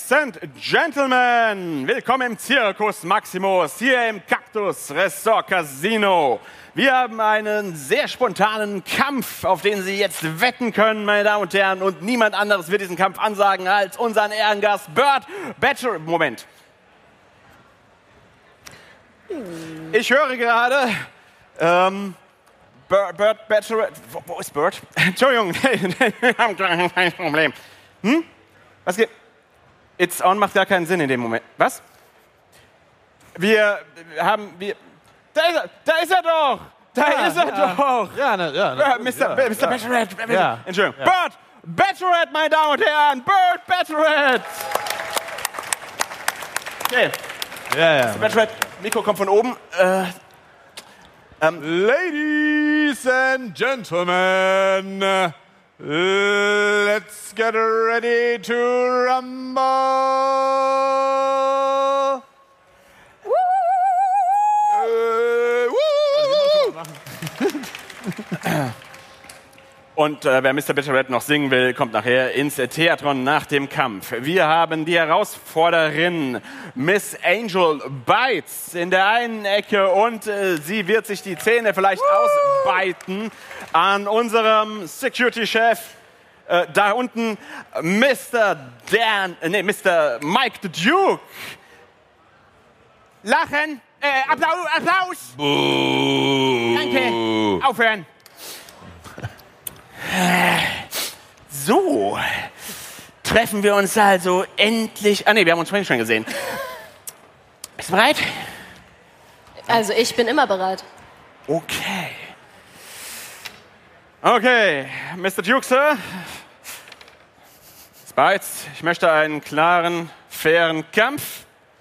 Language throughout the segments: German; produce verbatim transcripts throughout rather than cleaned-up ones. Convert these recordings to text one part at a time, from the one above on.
Ladies and Gentlemen, willkommen im Circus Maximus, hier im Cactus Resort Casino. Wir haben einen sehr spontanen Kampf, auf den Sie jetzt wetten können, meine Damen und Herren. Und niemand anderes wird diesen Kampf ansagen als unseren Ehrengast Bert Bachelor. Moment. Ich höre gerade, ähm, Bert, Bert Bachelor. Wo, wo ist Bert? Entschuldigung, wir haben kein Problem. Hm? Was geht? It's on macht gar keinen Sinn in dem Moment. Was? Wir haben, wir, da ist er, da ist er doch! Da ja, ist er ja. doch! Ja, ne, ja. Ne, Mister Ja, Mister ja. Bachelorette, Ja. Entschuldigung. Ja. Bert Bachelorette, meine Damen und Herren! Bert Bachelorette! Okay. Ja, ja. Mister Bachelorette, Mikro kommt von oben. Äh, ähm, Ladies and Gentlemen, let's get ready to rumble. Äh, woo. Und äh, wer Mister Bachelorette noch singen will, kommt nachher ins Theatron nach dem Kampf. Wir haben die Herausforderin Miss Angel Bites in der einen Ecke und äh, sie wird sich die Zähne vielleicht Woo! ausbeißen an unserem Security-Chef. Äh, da unten Mister Dan, äh, nee, Mister Mike the Duke. Lachen, äh, Applaus, Applaus. Buh. Danke, aufhören. So, treffen wir uns also endlich. Ah ne, wir haben uns vorhin schon gesehen. Bist du bereit? Also ich bin immer bereit. Okay. Okay, Mister Duke, Sir. Spites, ich möchte einen klaren, fairen Kampf.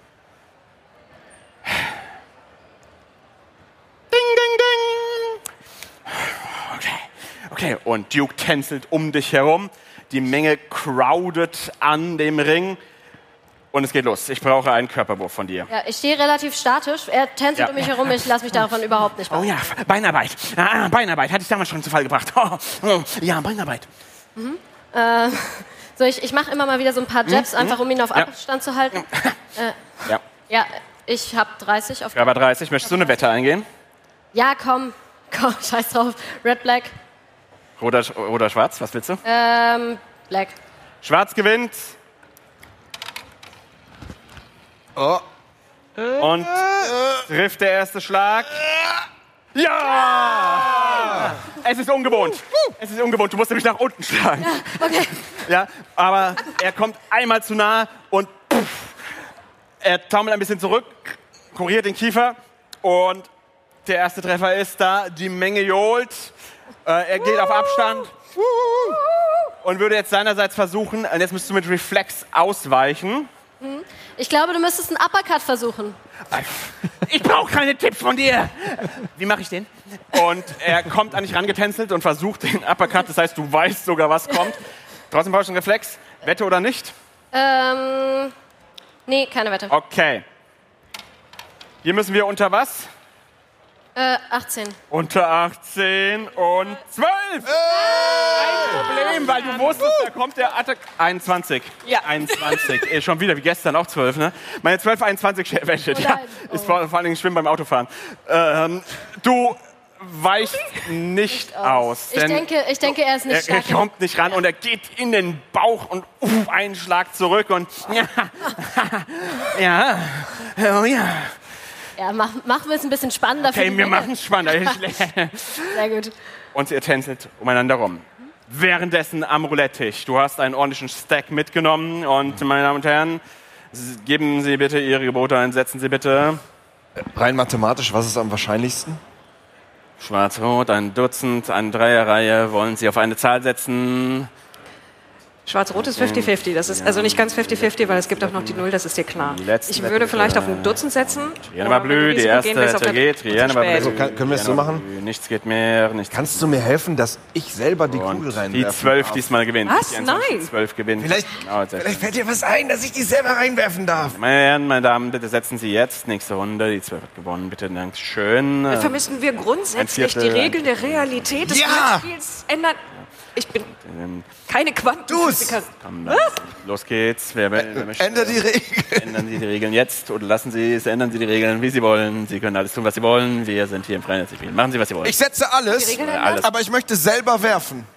Ding, ding, ding. Okay. Okay, und Duke tänzelt um dich herum. Die Menge crowdet an dem Ring. Und es geht los. Ich brauche einen Körperwurf von dir. Ja, ich stehe relativ statisch. Er tänzelt Ja. um mich herum. Ich lasse mich davon überhaupt nicht Oh beeindrucken. ja, Beinarbeit. Ah, Beinarbeit. Hatte ich damals schon zu Fall gebracht. Oh, oh, ja, Beinarbeit. Mhm. Äh, so, ich, ich mache immer mal wieder so ein paar Jabs, Mhm. einfach um ihn auf Ja. Abstand zu halten. Äh, Ja, ja, ich habe dreißig auf... Körper dreißig. Möchtest du eine Wette eingehen? Ja, komm. Komm, scheiß drauf. Red, Black. Oder, oder schwarz? Was willst du? Ähm, Black. Schwarz gewinnt. Oh. Und trifft der erste Schlag. Ja! Es ist ungewohnt. Es ist ungewohnt. Du musst nämlich nach unten schlagen. Okay. Ja, aber er kommt einmal zu nah und puff, er taumelt ein bisschen zurück, kuriert den Kiefer und der erste Treffer ist da. Die Menge johlt. Äh, er geht auf Abstand und würde jetzt seinerseits versuchen, und jetzt müsstest du mit Reflex ausweichen. Ich glaube, du müsstest einen Uppercut versuchen. Ich brauche keine Tipps von dir. Wie mache ich den? Und er kommt an dich rangetänzelt und versucht den Uppercut. Das heißt, du weißt sogar, was kommt. Trotzdem brauchst du einen Reflex. Wette oder nicht? Ähm, nee, keine Wette. Okay. Hier müssen wir unter was? Äh, achtzehn. Unter achtzehn und zwölf. Kein Problem, weil du wusstest, da kommt der Attack. einundzwanzig. Ja. einundzwanzig. Eh, schon wieder wie gestern, auch zwölf, ne? Meine zwölf einundzwanzig Wette, Oh ja. nein. Ist vor, vor allen Dingen schlimm beim Autofahren. Ähm, du weichst nicht aus. Ich denn denke, ich denke, er ist nicht er, er stark. kommt nicht ran und er geht in den Bauch und uh, einen Schlag zurück und ja, ja, oh ja. Ja, mach, machen wir es ein bisschen spannender für Okay, die wir Menge. machen es spannender. Sehr gut. Und ihr tänzelt umeinander rum. Währenddessen am Roulette-Tisch. Du hast einen ordentlichen Stack mitgenommen und, meine Damen und Herren, s- geben Sie bitte Ihre Gebote ein, setzen Sie bitte Rein mathematisch, was ist am wahrscheinlichsten? Schwarz-Rot, ein Dutzend, eine Dreierreihe. Wollen Sie auf eine Zahl setzen? Schwarz-Rot ist fünfzig fünfzig. Das ist also nicht ganz fünfzig fünfzig, weil es gibt auch noch die Null, das ist dir klar. Die letzten Ich würde vielleicht auf ein Wetten- Dutzend setzen. Trierne war Aber wenn wir blöd, die Risiko erste gehen, wär's auf Wette eine- geht, Trierne war zu blöd. spät. Also kann- können wir es so Trierne war machen? blöd. Nichts geht mehr, nichts. Kannst du mir helfen, dass ich selber die Kugel Und reinwerfen die zwölf darf? diesmal gewinnt. Was? Die einundzwanzig, Nein. die zwölf gewinnt. Vielleicht, Genau, jetzt vielleicht fällt dir was ein, dass ich die selber reinwerfen darf. Meine Herren, meine Damen, bitte setzen Sie jetzt. Nächste Runde. Die zwölf hat gewonnen. Bitte, Dankeschön. Dafür müssen wir grundsätzlich Ein die Viertel. Regeln der Realität des Ja! Spiels ändern. Ich bin Keine Quantenphysiker. Komm, dann, los geht's. Wer, wer, wer möchte, Ändert die Regeln. Ändern Sie die Regeln jetzt oder lassen Sie es, ändern Sie die Regeln, wie Sie wollen. Sie können alles tun, was Sie wollen. Wir sind hier im freien Spiel. Machen Sie, was Sie wollen. Ich setze alles, Die Regeln ändern? alles. aber ich möchte selber werfen.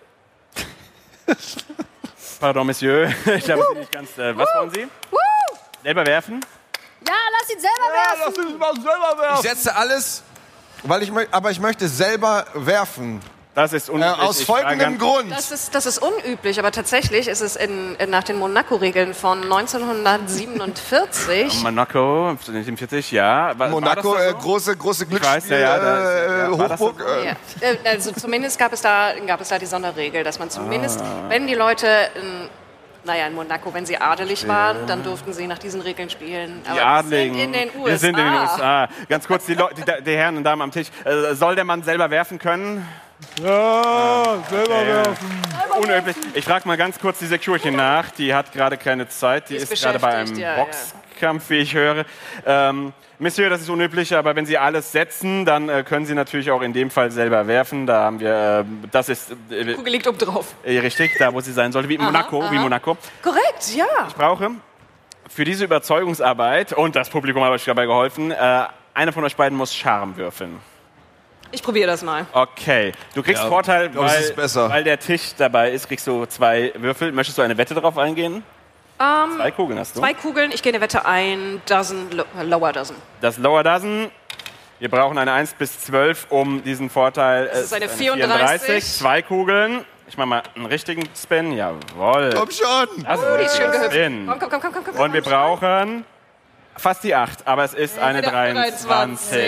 Pardon, Monsieur. Ich habe Sie nicht ganz... Äh, was wollen Sie? Selber werfen? Ja, lass ihn selber werfen. Lass uns mal selber werfen. Ich setze alles, weil ich, mö- aber ich möchte selber werfen. Das ist Äh, unüblich. aus Ich frage folgendem an- Grund. Das ist, das ist unüblich, aber tatsächlich ist es in, in, nach den Monaco-Regeln von neunzehnhundertsiebenundvierzig. Monaco, siebenundvierzig, ja. War, Monaco, war das äh, da so? große, große Ich weiß, ja, ja, da ist- Glücksspiel, ja, äh, war das Hochburg. da so? äh, Ja. Äh, Also zumindest gab es, da, gab es da die Sonderregel, dass man zumindest, wenn die Leute, in, naja, in Monaco, wenn sie adelig waren, dann durften sie nach diesen Regeln spielen. Aber Die wir Adligen. sind in den U S A. Wir sind in den U S A. Ganz kurz, die, Leu- die, die Herren und Damen am Tisch. Äh, soll der Mann selber werfen können? Ja, selber Ja. werfen. Unüblich. Ich frage mal ganz kurz die Security nach. Die hat gerade keine Zeit. Die, Die ist, ist gerade bei einem beschäftigt, ja, ja. Boxkampf, wie ich höre. Ähm, Monsieur, das ist unüblich, aber wenn Sie alles setzen, dann äh, können Sie natürlich auch in dem Fall selber werfen. Da haben wir, äh, das ist äh, Kugel liegt oben drauf. äh, richtig, da wo sie sein sollte, wie in Monaco, wie Monaco. Korrekt, ja. Ich brauche für diese Überzeugungsarbeit, und das Publikum hat euch dabei geholfen, äh, einer von euch beiden muss Charme würfeln. Ich probiere das mal. Okay, du kriegst Ja, Vorteil, glaub, es weil, ist besser. weil der Tisch dabei ist, kriegst du zwei Würfel. Möchtest du eine Wette drauf eingehen? Ähm, Zwei Kugeln hast du. Zwei Kugeln, ich gehe eine Wette ein, Dozen, lo- äh, Lower Dozen. Das Lower Dozen. Wir brauchen eine eins bis zwölf, um diesen Vorteil. Das ist eine vierunddreißig. Zwei Kugeln. Ich mache mal einen richtigen Spin. Jawohl. Komm schon. Das ist Oh, ein die ist schön richtiger gehüpft. Spin. Komm, komm, komm, komm, komm, komm. Und wir brauchen fast die acht, aber es ist eine Wieder dreiundzwanzig.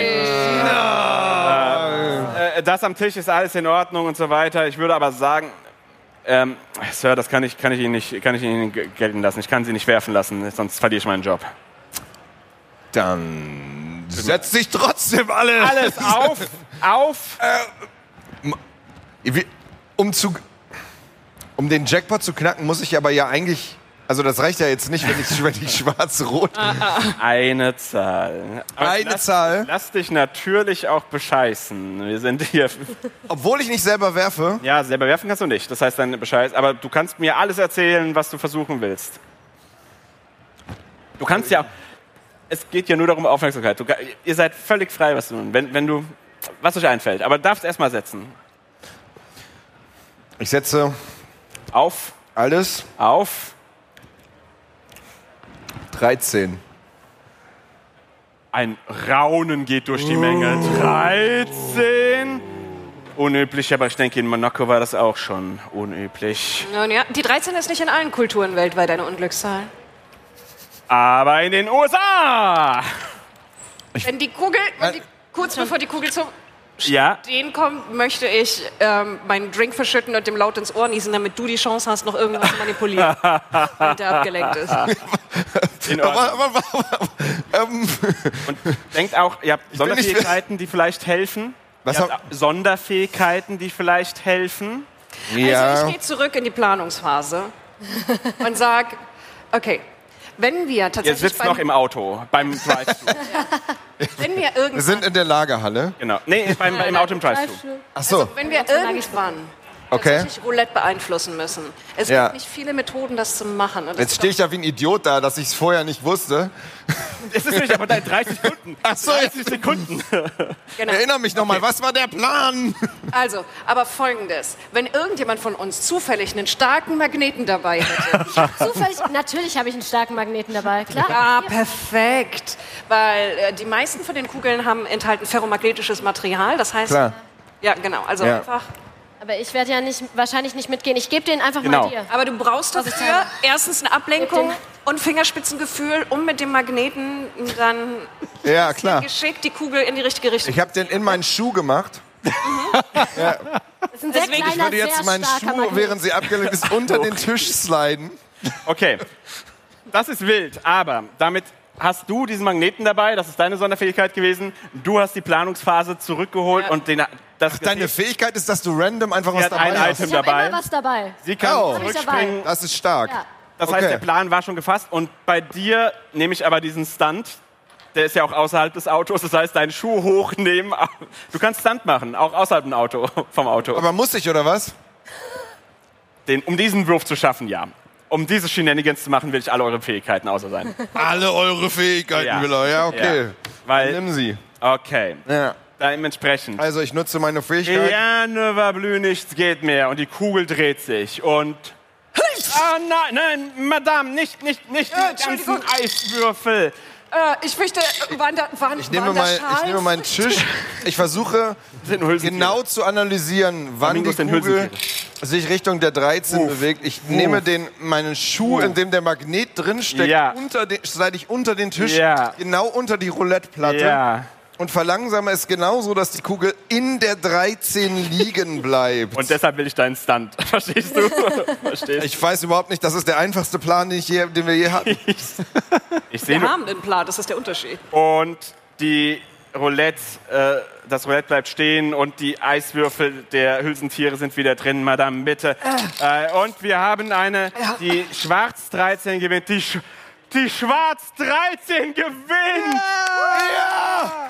Äh, das am Tisch ist alles in Ordnung und so weiter. Ich würde aber sagen, ähm, Sir, das kann ich, kann ich Ihnen nicht, kann ich Ihnen g- gelten lassen. Ich kann Sie nicht werfen lassen, sonst verliere ich meinen Job. Dann setz dich trotzdem alle. Alles auf, auf. Wie- Um, zu, um den Jackpot zu knacken, muss ich aber ja eigentlich... Also das reicht ja jetzt nicht, wenn ich, wenn ich schwarz-rot... Eine Zahl. Aber Eine lass, Zahl. Lass dich natürlich auch bescheißen. Wir sind hier. Obwohl ich nicht selber werfe. Ja, selber werfen kannst du nicht. Das heißt dann Bescheiß. Aber du kannst mir alles erzählen, was du versuchen willst. Du kannst ja. Es geht ja nur darum, Aufmerksamkeit. Du, ihr seid völlig frei, was du tun. Wenn, wenn du. Was euch einfällt. Aber du darfst erst mal setzen. Ich setze Auf, alles. auf. dreizehn. Ein Raunen geht durch die Menge. dreizehn. Unüblich, aber ich denke, in Monaco war das auch schon unüblich. Nun ja, die dreizehn ist nicht in allen Kulturen weltweit eine Unglückszahl. Aber in den U S A! Wenn die Kugel, wenn die, kurz bevor die Kugel zum Ja, Stehen kommt, möchte ich ähm, meinen Drink verschütten und dem laut ins Ohr niesen, damit du die Chance hast, noch irgendwas zu manipulieren, damit der abgelenkt ist. in Ordnung. Aber, aber, aber, ähm, Und denkt auch, ihr habt bin nicht- Sonderfähigkeiten, die vielleicht helfen. Was ihr habt hab- Sonderfähigkeiten, die vielleicht helfen. Also ja. ich gehe zurück in die Planungsphase und sag, okay, wenn wir Ihr tatsächlich sitzt beim, noch im Auto, beim Drive-Thru. wenn wir Wir irgendwann, sind in der Lagerhalle. Genau. Nee, beim, im Auto im Drive-Thru. Ach so. wenn wir irgendwann Okay. tatsächlich Roulette beeinflussen müssen. Es Ja. gibt nicht viele Methoden, das zu machen. Und das Jetzt ist stehe ich da wie ein Idiot da, dass ich es vorher nicht wusste. Es ist nicht, aber deine dreißig Sekunden. Ach so. dreißig Sekunden. doch- genau. Erinnere mich nochmal, was war der Plan? Also, aber folgendes. Wenn irgendjemand von uns zufällig einen starken Magneten dabei hätte. Zufällig, natürlich habe ich einen starken Magneten dabei, klar. Ah, perfekt. Weil äh, die meisten von den Kugeln haben enthalten ferromagnetisches Material. Das heißt, Klar. ja, genau. Also Ja. einfach. Aber ich werde ja nicht, wahrscheinlich nicht mitgehen. Ich gebe den einfach Genau. mal dir. Aber du brauchst dafür Vorsichtshalber. erstens eine Ablenkung Mit und Fingerspitzengefühl, um mit dem Magneten dann Ja, klar. geschickt die Kugel in die richtige Richtung. Ich habe den in meinen Schuh gemacht. Das ist ein sehr Deswegen- kleiner, Ich würde jetzt sehr meinen starker Schuh, Magnet. während sie abgelenkt ist, unter den Tisch sliden. Okay. Das ist wild, aber damit hast du diesen Magneten dabei, das ist deine Sonderfähigkeit gewesen. Du hast die Planungsphase zurückgeholt Ja. und den, das Deine Fähigkeit ist, dass du random einfach was hat dabei ein hast. Item Ich habe dabei. immer was dabei. Sie kann Oh. zurückspringen. Das ist stark. Ja. Das Okay. heißt, der Plan war schon gefasst und bei dir nehme ich aber diesen Stunt. Der ist ja auch außerhalb des Autos, das heißt, deinen Schuh hochnehmen. Du kannst Stunt machen, auch außerhalb dem Auto, vom Auto. Aber muss ich, oder was? den, um diesen Wurf zu schaffen, ja. Um diese Shenanigans zu machen, will ich alle eure Fähigkeiten außer sein. Alle eure Fähigkeiten Ja. will er. Ja, okay. Ja. Weil, Nimm sie. okay. Ja. Dementsprechend. Also ich nutze meine Fähigkeit. Ja, Növerblü, nichts geht mehr. Und die Kugel dreht sich. Und... Ah, nein, nein, Madame, nicht, nicht, nicht Äh, die Entschuldigung. ganzen Eiswürfel. Äh, ich fürchte, waren da, waren, Ich nehme, waren da mein, ich Schals? nehme meinen Tisch. Ich versuche sind nur Hülsentiere. genau zu analysieren, wann die Flamingos sind Kugel Hülsentiere. sich Richtung der dreizehn bewegt. Ich nehme den, meinen Schuh, in dem der Magnet drin steckt, Ja. unter den, slide ich unter den Tisch, Ja. genau unter die Rouletteplatte. Ja. Und verlangsame es genauso, dass die Kugel in der dreizehn liegen bleibt. Und deshalb will ich deinen Stunt. Verstehst du? Verstehst? Ich weiß überhaupt nicht, das ist der einfachste Plan, den, ich je, den wir je hatten. Ich sehe Wir nur. haben den Plan, das ist der Unterschied. Und die Roulette, äh, das Roulette bleibt stehen und die Eiswürfel der Hülsentiere sind wieder drin, Madame, bitte. Äh, und wir haben eine, die Schwarz dreizehn gewinnt. Die, Sch die Schwarz dreizehn gewinnt! Ja!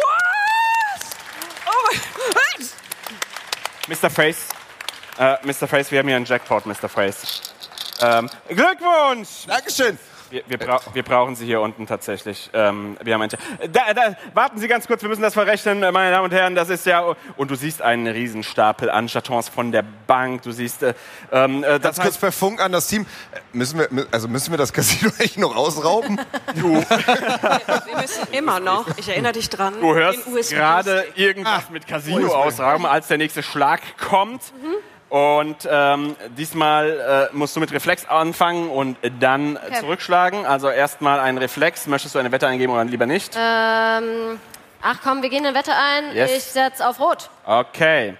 Oh mein Gott! Mister Face, äh, Mister Face, wir haben hier einen Jackpot, Mister Face. Ähm, Glückwunsch! Dankeschön. Wir, wir, brau wir brauchen Sie hier unten tatsächlich. Ähm, wir haben einen da, da, warten Sie ganz kurz, wir müssen das verrechnen, meine Damen und Herren. Das ist ja... Und du siehst einen Riesenstapel an Chatons von der Bank. Du siehst... Äh, ähm, äh, das Ganz kurz heißt, per Funk an das Team. Müssen wir, also müssen wir das Casino echt noch ausrauben? Wir müssen immer noch, ich erinnere dich dran, du hörst den U S B gerade irgendwas mit Casino ausrauben, als der nächste Schlag kommt. Mhm. Und ähm, diesmal äh, musst du mit Reflex anfangen und dann Okay. zurückschlagen. Also erstmal einen Reflex. Möchtest du eine Wette eingeben oder lieber nicht? Ähm, ach komm, wir gehen eine Wette ein. Yes. Ich setze auf Rot. Okay.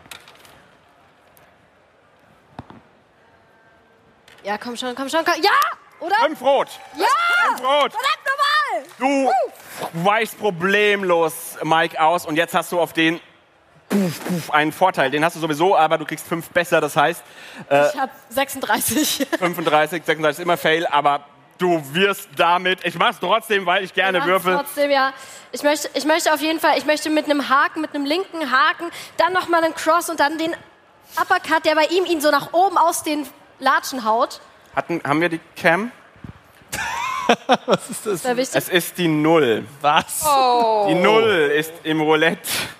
Ja, komm schon, komm schon, komm. Ja! Oder? Fünf Rot. Ja! Fünf Rot. Verdammt normal! Du weichst problemlos Mike aus und jetzt hast du auf den einen Vorteil. Den hast du sowieso, aber du kriegst fünf besser. Das heißt, Ich hab sechsunddreißig. fünfunddreißig, sechsunddreißig ist immer Fail, aber du wirst damit, ich mach's trotzdem, weil ich gerne Mach's würfel. Trotzdem, ja. Ich möchte, ich möchte auf jeden Fall, ich möchte mit einem Haken, mit einem linken Haken, dann nochmal einen Cross und dann den Uppercut, der bei ihm ihn so nach oben aus den Latschen haut. Hatten, haben wir die Cam? Was ist das? Das wäre wichtig. Es ist die Null. Was? Die Null ist im Roulette.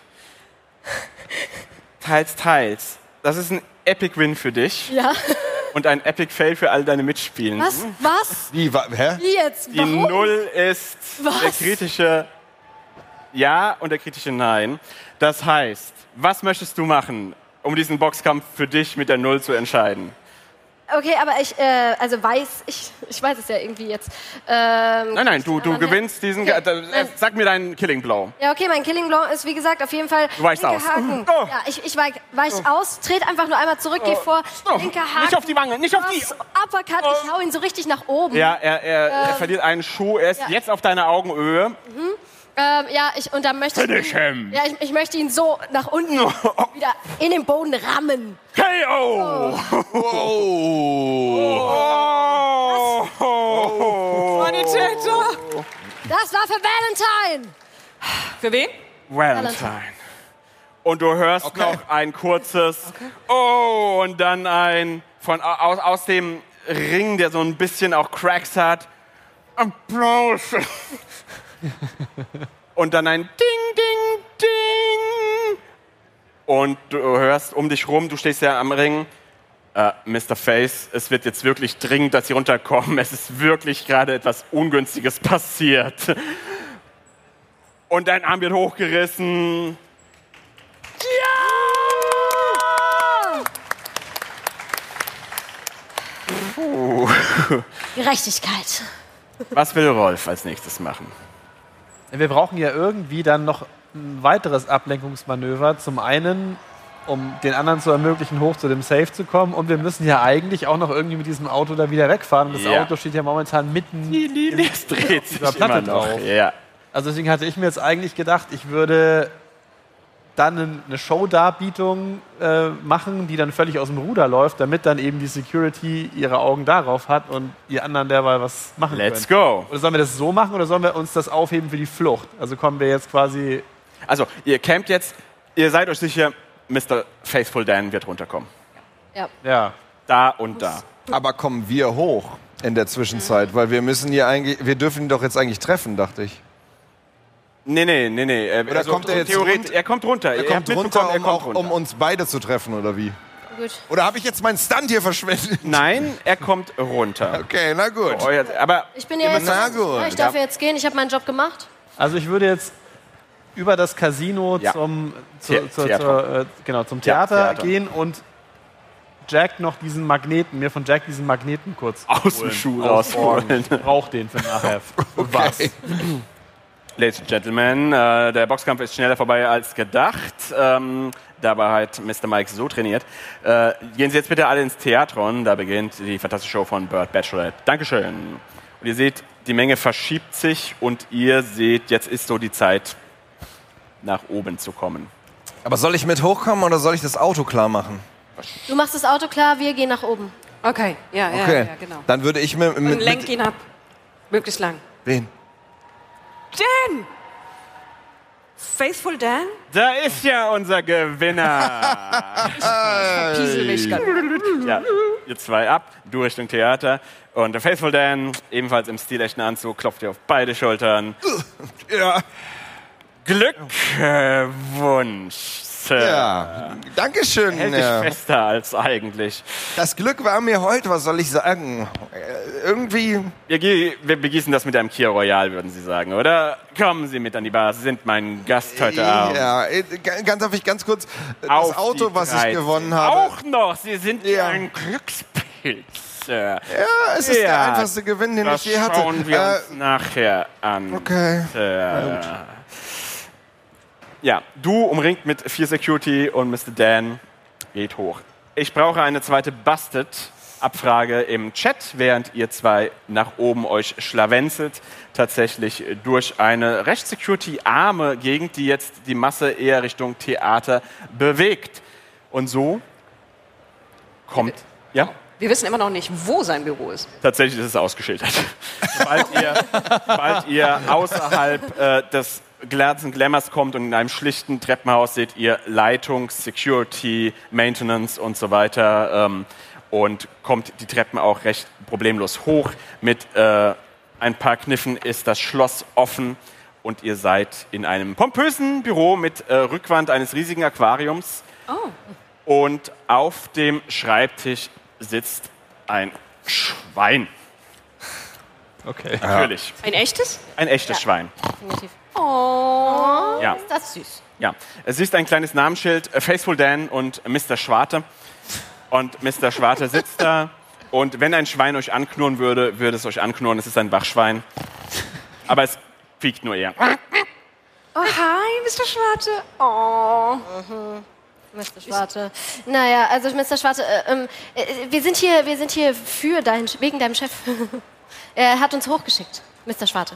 Teils, teils. Das ist ein Epic Win für dich Ja. und ein Epic Fail für all deine Mitspielenden. Was? Was? Wie, wa, hä? Wie jetzt? Die Warum? Null ist Was? der kritische Ja und der kritische Nein. Das heißt, was möchtest du machen, um diesen Boxkampf für dich mit der Null zu entscheiden? Okay, aber ich, äh, also weiß, ich, ich weiß es ja irgendwie jetzt. Ähm, Nein, nein, du, du Mann, ja. gewinnst diesen... Okay. Äh, Nein. sag mir deinen Killing Blow. Ja, okay, mein Killing Blow ist, wie gesagt, auf jeden Fall Du weichst linker aus. Haken. Oh. Ja, ich, ich weich, weich aus, trete einfach nur einmal zurück, geh vor, Oh, linker Haken. nicht auf die Wange, nicht auf die... Cross, Uppercut, ich hau ihn so richtig nach oben. Ja, er, er, er verliert einen Schuh. Er ist ja. jetzt auf deiner Augenhöhe. Ähm, ja, ich, und dann möchte ich, Finish him. ja, ich, ich möchte ihn so nach unten wieder in den Boden rammen. K O! Oh. Oh. Sanitäter! Das war für Valentine. Für wen? Valentine. Und du hörst Okay. noch ein kurzes Oh und dann ein von aus, aus dem Ring, der so ein bisschen auch Cracks hat. Applaus. Und dann ein Ding, Ding, Ding. Und du hörst um dich rum, du stehst ja am Ring. Äh, Mister Face, es wird jetzt wirklich dringend, dass Sie runterkommen. Es ist wirklich gerade etwas Ungünstiges passiert. Und dein Arm wird hochgerissen. Gerechtigkeit. Was will Rolf als nächstes machen? Wir brauchen ja irgendwie dann noch ein weiteres Ablenkungsmanöver. Zum einen, um den anderen zu ermöglichen, hoch zu dem Safe zu kommen. Und wir müssen ja eigentlich auch noch irgendwie mit diesem Auto da wieder wegfahren. Und das Ja. Auto steht ja momentan mitten. Es dreht sich dieser Platte immer noch. drauf. Ja. Also deswegen hatte ich mir jetzt eigentlich gedacht, ich würde dann eine Show-Darbietung äh, machen, die dann völlig aus dem Ruder läuft, damit dann eben die Security ihre Augen darauf hat und ihr anderen derweil was machen Let's könnt. go. Oder sollen wir das so machen oder sollen wir uns das aufheben für die Flucht? Also kommen wir jetzt quasi... Also, ihr campt jetzt, ihr seid euch sicher, Mister Faithful Dan wird runterkommen. Ja. Ja. da und da. Aber kommen wir hoch in der Zwischenzeit? Weil wir müssen hier eigentlich, wir dürfen ihn doch jetzt eigentlich treffen, dachte ich. Nee, nee, nee, nee. Er, Oder kommt er jetzt Theoret- runter? Er kommt runter. Er Ihr kommt habt mitbekommen, runter, er um, kommt auch, runter. um uns beide zu treffen, oder wie? Gut. Oder habe ich jetzt meinen Stunt hier verschwendet? Nein, er kommt runter. Okay, na gut. Oh, jetzt, aber Ich bin ja jetzt. Na gut. Ja, ich darf ja jetzt gehen. Ich habe meinen Job gemacht. Also ich würde jetzt über das Casino Ja. zum, zu, The- zu, Theater. zur, äh, genau, zum Ja, Theater, Theater. gehen und Jack noch diesen Magneten, mir von Jack diesen Magneten kurz aus dem holen, Schuh ausborgen. rausholen. Brauch den für nachher. Für was? Ladies and Gentlemen, äh, der Boxkampf ist schneller vorbei als gedacht. Ähm, dabei hat Mister Mike so trainiert. Äh, gehen Sie jetzt bitte alle ins Theatron, da beginnt die fantastische Show von Bird Bachelorette. Dankeschön. Und ihr seht, die Menge verschiebt sich und ihr seht, jetzt ist so die Zeit, nach oben zu kommen. Aber soll ich mit hochkommen oder soll ich das Auto klar machen? Du machst das Auto klar, wir gehen nach oben. Okay, ja, ja, Okay, ja, genau. dann würde ich mit... mit, Und lenk mit ihn ab. Möglichst lang. wen? Dan! Faithful Dan? Da ist ja unser Gewinner. Piesel mich ganz. Ja, ihr zwei ab, du Richtung Theater. Und der Faithful Dan, ebenfalls im stilechten Anzug, klopft dir auf beide Schultern. Ja, Glückwunsch, Sir. ja. Dankeschön. Hält dich Ja. fester als eigentlich. Das Glück war mir heute, was soll ich sagen? Äh, Irgendwie... Wir, ge- wir begießen das mit einem Kia Royal, würden Sie sagen, oder? Kommen Sie mit an die Bar, Sie sind mein Gast heute Abend. Ja, äh, g- ganz darf ich ganz kurz das Auf Auto, die was ich dreizehn. gewonnen habe. Auch noch, Sie sind Ja. ja ein Glückspilz, Sir. Ja, es ist der Ja, einfachste Gewinn, den Das ich je hatte. schauen wir Äh, uns nachher an. okay. Sir. Ja, du umringt mit vier Security und Mister Dan geht hoch. Ich brauche eine zweite Busted-Abfrage im Chat, während ihr zwei nach oben euch schlawenzelt. Tatsächlich durch eine recht Security-arme Gegend, die jetzt die Masse eher Richtung Theater bewegt. Und so kommt... Ja? Wir wissen immer noch nicht, wo sein Büro ist. Tatsächlich ist es ausgeschildert. sobald, ihr, sobald ihr außerhalb äh, des Glanz und Glamours kommt und in einem schlichten Treppenhaus seht ihr Leitung, Security, Maintenance und so weiter ähm, und kommt die Treppen auch recht problemlos hoch. Mit äh, ein paar Kniffen ist das Schloss offen und ihr seid in einem pompösen Büro mit äh, Rückwand eines riesigen Aquariums. Oh. Und auf dem Schreibtisch sitzt ein Schwein. Okay. Natürlich. Ein echtes? Ein echtes Ja. Schwein. Definitiv. Oh. Ja. Das ist süß. Ja. Es ist ein kleines Namensschild, äh, Faithful Dan und Mister Schwarte. Und Mister Schwarte sitzt da. Und wenn ein Schwein euch anknurren würde, würde es euch anknurren. Es ist ein Wachschwein. Aber es quiekt nur eher. Oh, hi, Mister Schwarte. Oh. Mister Schwarte. Naja, also Mister Schwarte, äh, ähm, äh, wir sind hier, wir sind hier für dein, wegen deinem Chef. Er hat uns hochgeschickt, Mister Schwarte.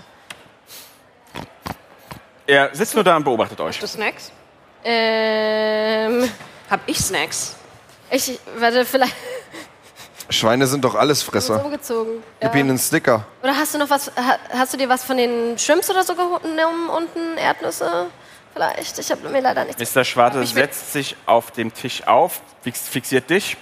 Er sitzt nur da und beobachtet euch. Hast du Snacks? Ähm, Hab ich Snacks? ich, warte, vielleicht Schweine sind doch ist Allesfresser. umgezogen. Gib Ja. ihnen einen Sticker. Oder hast du noch was, ha- hast du dir was von den Shrimps oder so genommen unten? Erdnüsse? Vielleicht? Ich habe mir leider nichts. Mister Schwarte ich mit- setzt sich auf dem Tisch auf, fix, fixiert dich.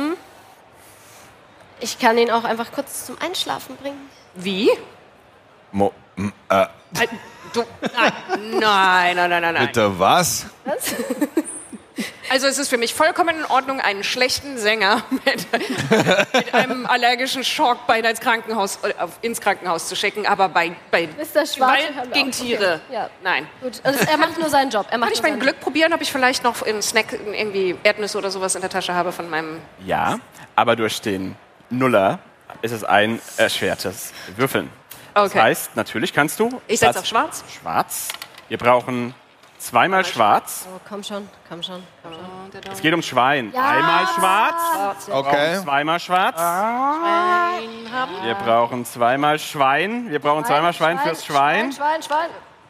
Ich kann ihn auch einfach kurz zum Einschlafen bringen. Wie? Mo m- äh, Äh, Du, nein, nein, nein, nein, nein, nein. bitte was? Was? Also es ist für mich vollkommen in Ordnung, einen schlechten Sänger mit, mit einem allergischen Schock beinahe ins Krankenhaus, äh, auf- ins Krankenhaus zu schicken, aber bei, bei Mister Schwarte Gewalt haben wir gegen auch- Tiere, okay, ja. nein. Gut, also er macht nur seinen Job. Er macht Kann ich nur mein seinen Glück probieren, ob ich vielleicht noch einen Snack, irgendwie Erdnüsse oder sowas in der Tasche habe von meinem... Ja, aber durch den Nuller ist es ein erschwertes Würfeln. Das Okay. heißt, natürlich kannst du... Ich setze das- auf schwarz. Schwarz. Wir brauchen zweimal schwarz. Oh, komm schon, komm schon, komm schon. Es geht ums Schwein. Ja. Einmal schwarz. Schwarz, ja. Okay. Zweimal schwarz. Wir brauchen zweimal Schwein. Wir brauchen zweimal Schwein fürs Schwein. Schwein, Schwein, Schwein.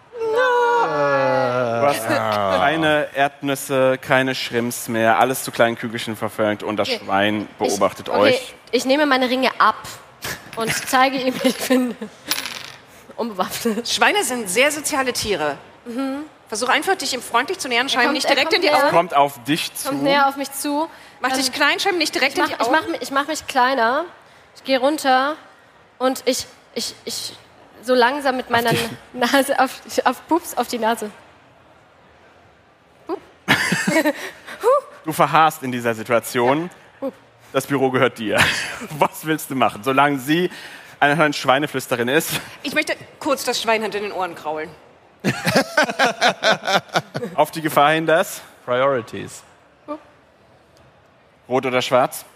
Du hast keine Erdnüsse, keine Shrimps mehr. Alles zu kleinen Kügelchen verfängt und das Okay. Schwein beobachtet ich, okay, euch. Ich nehme meine Ringe ab und zeige ihm, ich bin unbewaffnet. Schweine sind sehr soziale Tiere. Versuch Versuch einfach, dich ihm freundlich zu nähern, scheinbar kommt- nicht er direkt in kommt die näher. Augen. Kommt auf dich zu. Kommt näher auf mich zu. Mach dich klein, scheinbar nicht direkt Ich mach, in die ich, Augen. mach, mich- ich mach mich kleiner. Ich gehe runter und ich, ich, ich so langsam mit meiner Nase auf, auf Pups auf die Nase. Du verharrst in dieser Situation. Das Büro gehört dir. Was willst du machen? Solange sie eine Schweineflüsterin ist. Ich möchte kurz das Schwein hinter den Ohren kraulen. Auf die Gefahr hin, dass Priorities. rot oder schwarz.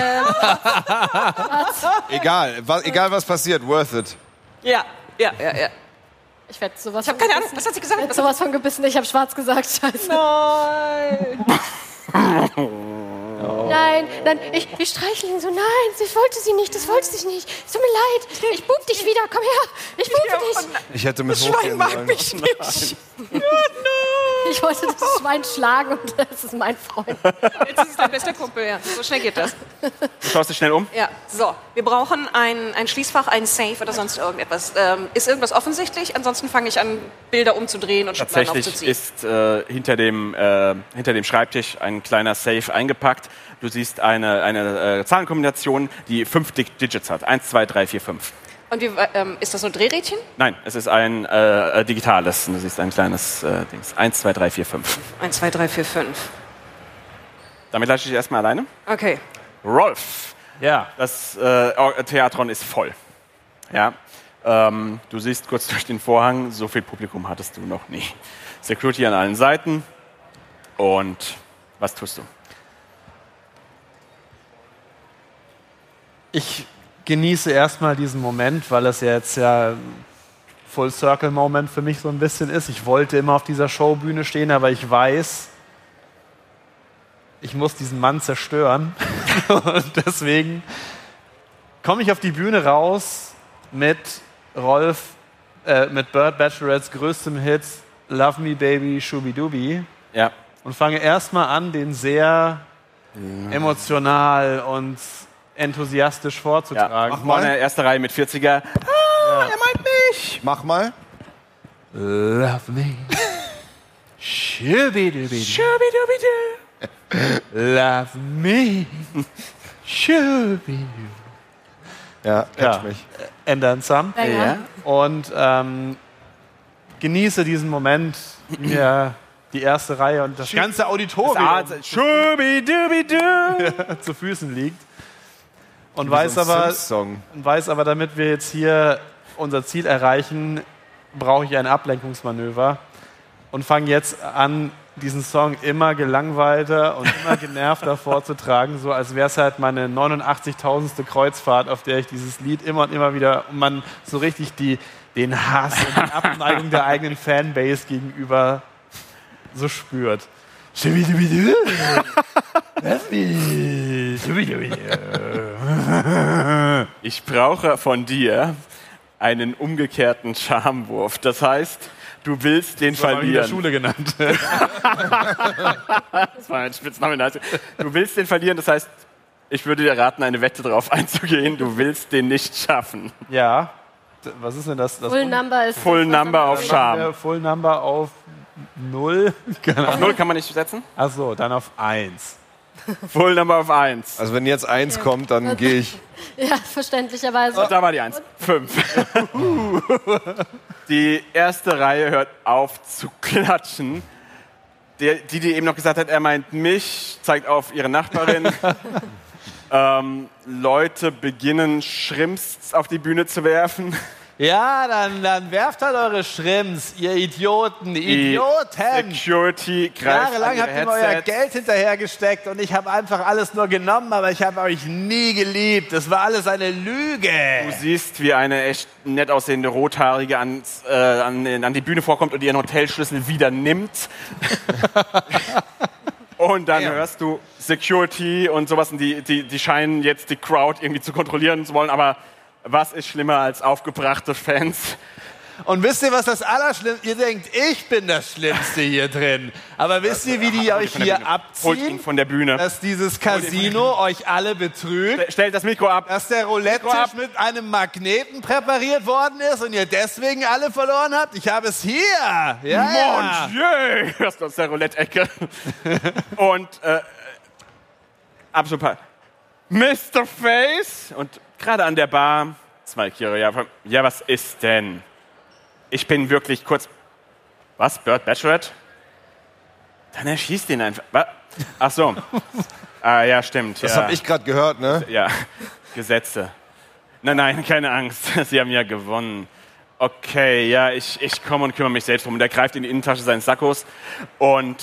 Egal, was, egal was passiert, worth it. Ja, ja, ja, ja. Ich werde sowas Ich habe keine Ahnung, was hat sie gesagt? Ich werd sowas von gebissen. Ich habe schwarz gesagt. Scheiße. Nein. Nein, nein, ich, ich streichle ihn so. Nein, ich wollte sie nicht, das wollte sie nicht. Es tut mir leid. Ich bub dich wieder. Komm her. Ich bub dich. Ich hätte mit Schwein hochgehen mag sollen. mich nicht. Ich wollte das Schwein schlagen und das ist mein Freund. Jetzt ist es dein bester Kumpel, ja. So schnell geht das. Du schaust dich schnell um. Ja, so. Wir brauchen ein, ein Schließfach, ein Safe oder sonst irgendetwas. Ähm, ist irgendwas offensichtlich? Ansonsten fange ich an, Bilder umzudrehen und Schubladen Tatsächlich aufzuziehen. ist äh, hinter, dem, äh, hinter dem Schreibtisch ein kleiner Safe eingepackt. Du siehst eine, eine äh, Zahlenkombination, die fünf Dig- Digits hat. Eins, zwei, drei, vier, fünf. Und wie, ähm, ist das so ein Drehrädchen? Nein, es ist ein äh, digitales. Du siehst ein kleines äh, Dings. Eins, zwei, drei, vier, fünf. Eins, zwei, drei, vier, fünf. Damit lasse ich dich erstmal alleine. Okay. Rolf, Ja. das äh, Theatron ist voll. Ja. Ähm, du siehst kurz durch den Vorhang, so viel Publikum hattest du noch nie. Security an allen Seiten. Und was tust du? Ich genieße erstmal diesen Moment, weil es ja jetzt ja Full-Circle-Moment für mich so ein bisschen ist. Ich wollte immer auf dieser Showbühne stehen, aber ich weiß, ich muss diesen Mann zerstören. Und deswegen komme ich auf die Bühne raus mit Rolf, äh, mit Bird Bachelorettes größtem Hit Love Me Baby Shubidubi Ja. und fange erstmal an, den sehr emotional und enthusiastisch Ja. vorzutragen. Vorne erste Reihe mit vierziger. Ah, er meint mich. Mach mal. Love me. Shubidubi. Love me. Shubidubi. Ja, catch Ja, mich. and then some. Ja. Und ähm, genieße diesen Moment, mir die erste Reihe und das ganze Auditorium Schubidubidu. zu Füßen liegt. Und Wie weiß, so ein aber, Sims-Song. und weiß aber, damit wir jetzt hier unser Ziel erreichen, brauche ich ein Ablenkungsmanöver und fange jetzt an, diesen Song immer gelangweilter und immer genervter vorzutragen, so als wäre es halt meine neunundachtzigtausendste Kreuzfahrt, auf der ich dieses Lied immer und immer wieder, und man so richtig die, den Hass und die Abneigung der eigenen Fanbase gegenüber so spürt. Ich brauche von dir einen umgekehrten Charmwurf. Das heißt, du willst den Das war in der verlieren. Schule genannt. Das war ein Spitzname. Also, du willst den verlieren, das heißt, ich würde dir raten, eine Wette drauf einzugehen. Du willst den nicht schaffen. Ja. D- Was ist denn das? das Full Number ist. Full Number auf Machen Charme. wir Full Number auf null. Auf null kann man nicht setzen. Achso, dann auf eins. Full Number auf eins. Also wenn jetzt eins kommt, dann gehe ich. Ja, verständlicherweise. Und da war die eins. Fünf. Die erste Reihe hört auf zu klatschen. Der, die, die eben noch gesagt hat, er meint mich, zeigt auf ihre Nachbarin. ähm, Leute beginnen Shrimps auf die Bühne zu werfen. Ja, dann, dann werft halt eure Schrimps, ihr Idioten, Die Idioten! Security greift an Jahrelang ihre habt ihr mir euer Headsets. Geld hinterhergesteckt und ich habe einfach alles nur genommen, aber ich habe euch nie geliebt. Das war alles eine Lüge. Du siehst, wie eine echt nett aussehende Rothaarige ans, äh, an, an die Bühne vorkommt und ihren Hotelschlüssel wieder nimmt. Und dann hörst du Security und sowas. Und die, die, die scheinen jetzt die Crowd irgendwie zu kontrollieren zu wollen. Aber was ist schlimmer als aufgebrachte Fans? Und wisst ihr, was das Allerschlimmste? Ihr denkt, ich bin das Schlimmste hier drin. Aber wisst ihr, wie die euch von der hier Bühne. Holt ihn abziehen? von der Bühne. Dass dieses Casino euch alle betrügt? Stellt das Mikro ab. Dass der Roulette-Tisch mit einem Magneten präpariert worden ist und ihr deswegen alle verloren habt? Ich habe es hier. Ja, ja. Mon Dieu! Das ist aus der Roulette-Ecke. Und, äh, absolut. Mister Face! Und gerade an der Bar, zwei Kira, ja, ja, was ist denn? Ich bin wirklich kurz. Was? Bird Bachelorette? Dann erschießt ihn einfach. Was? Ach so. Ah, ja, stimmt. Das ja. habe ich gerade gehört, ne? Ja, Gesetze. Nein, nein, keine Angst. Sie haben ja gewonnen. Okay, ja, ich, ich komme und kümmere mich selbst drum. Und er greift in die Innentasche seines Sakkos und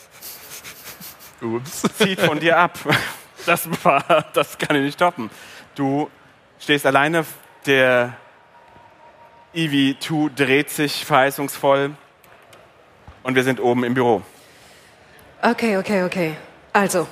Ups. zieht von dir ab. Das war, das kann ich nicht toppen. Du stehst alleine, der E V zwei dreht sich verheißungsvoll und wir sind oben im Büro. Okay, okay, okay. Also.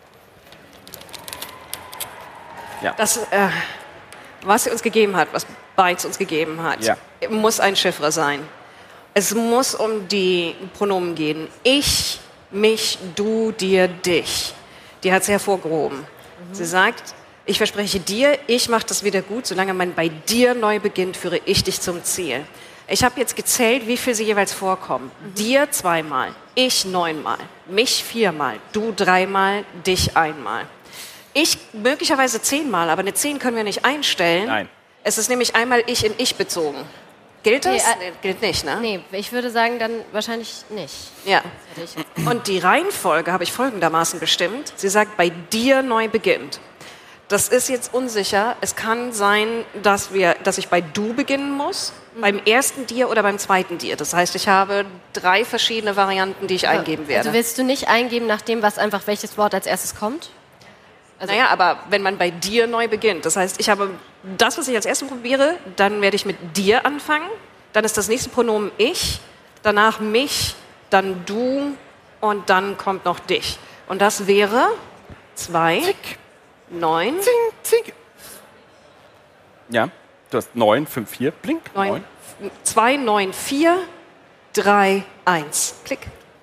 Ja. Das, äh, was sie uns gegeben hat, was Bytes uns gegeben hat, Ja. muss ein Chiffre sein. Es muss um die Pronomen gehen. Ich, mich, du, dir, dich. Die hat sie hervorgehoben. Mhm. Sie sagt, ich verspreche dir, ich mache das wieder gut, solange man bei dir neu beginnt, führe ich dich zum Ziel. Ich habe jetzt gezählt, wie viel sie jeweils vorkommen. Mhm. Dir zweimal, ich neunmal, mich viermal, du dreimal, dich einmal. Ich möglicherweise zehnmal, aber eine zehn können wir nicht einstellen. Nein. Es ist nämlich einmal ich in ich bezogen. Gilt das? Nee, äh, Nee, gilt nicht, ne? Nee, ich würde sagen, dann wahrscheinlich nicht. Ja. Hätte ich jetzt- Und die Reihenfolge habe ich folgendermaßen bestimmt. Sie sagt, bei dir neu beginnt. Das ist jetzt unsicher. Es kann sein, dass, wir, dass ich bei du beginnen muss, mhm. beim ersten dir oder beim zweiten dir. Das heißt, ich habe drei verschiedene Varianten, die ich eingeben werde. Also willst du nicht eingeben, nach dem, was einfach welches Wort als erstes kommt? Also Naja, aber wenn man bei dir neu beginnt, das heißt, ich habe das, was ich als erstes probiere, dann werde ich mit dir anfangen, dann ist das nächste Pronomen ich, danach mich, dann du und dann kommt noch dich. Und das wäre zwei, neun, Zing, zing. Ja, du hast neun, fünf, vier, blink. neun, zwei, neun, vier, drei, eins. Klick.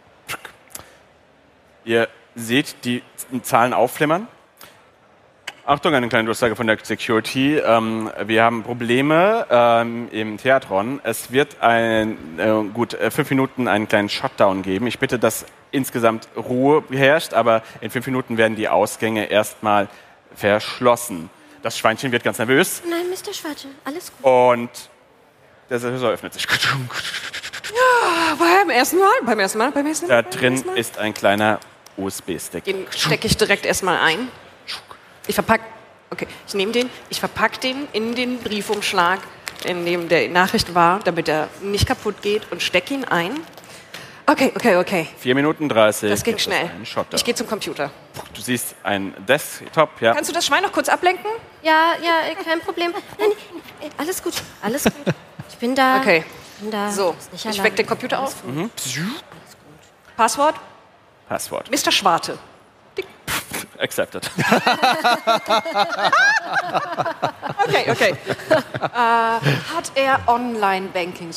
Ihr seht die Zahlen aufflimmern. Achtung, eine kleine Durchsage von der Security. Ähm, wir haben Probleme ähm, im Theatron. Es wird ein, äh, gut äh, fünf Minuten einen kleinen Shutdown geben. Ich bitte, dass insgesamt Ruhe herrscht, aber in fünf Minuten werden die Ausgänge erstmal verschlossen. Das Schweinchen wird ganz nervös Nein, Mister Schwarze, alles gut. und der Sensor öffnet sich. Ah, beim ersten Mal, beim ersten Mal, beim ersten Mal. Da drin ist ein kleiner U S B-Stick. Den stecke ich direkt erstmal ein. Ich verpack, okay, ich nehme den, ich verpacke den in den Briefumschlag, in dem der Nachricht war, damit er nicht kaputt geht und stecke ihn ein. Okay, okay, okay. vier Minuten dreißig. Das ging gibt es schnell. einen Shutdown. Ich gehe zum Computer. Du siehst ein Desktop, ja. Kannst du das Schwein noch kurz ablenken? Ja, ja, kein Problem. Nein, nee, alles gut, alles gut. Ich bin da. Okay. Ich bin da. So, Ist nicht ich allein. weck den Computer auf. Mhm. Passwort? Passwort. Mister Schwarte. Accepted. Okay, okay. äh, hat er Online-Banking?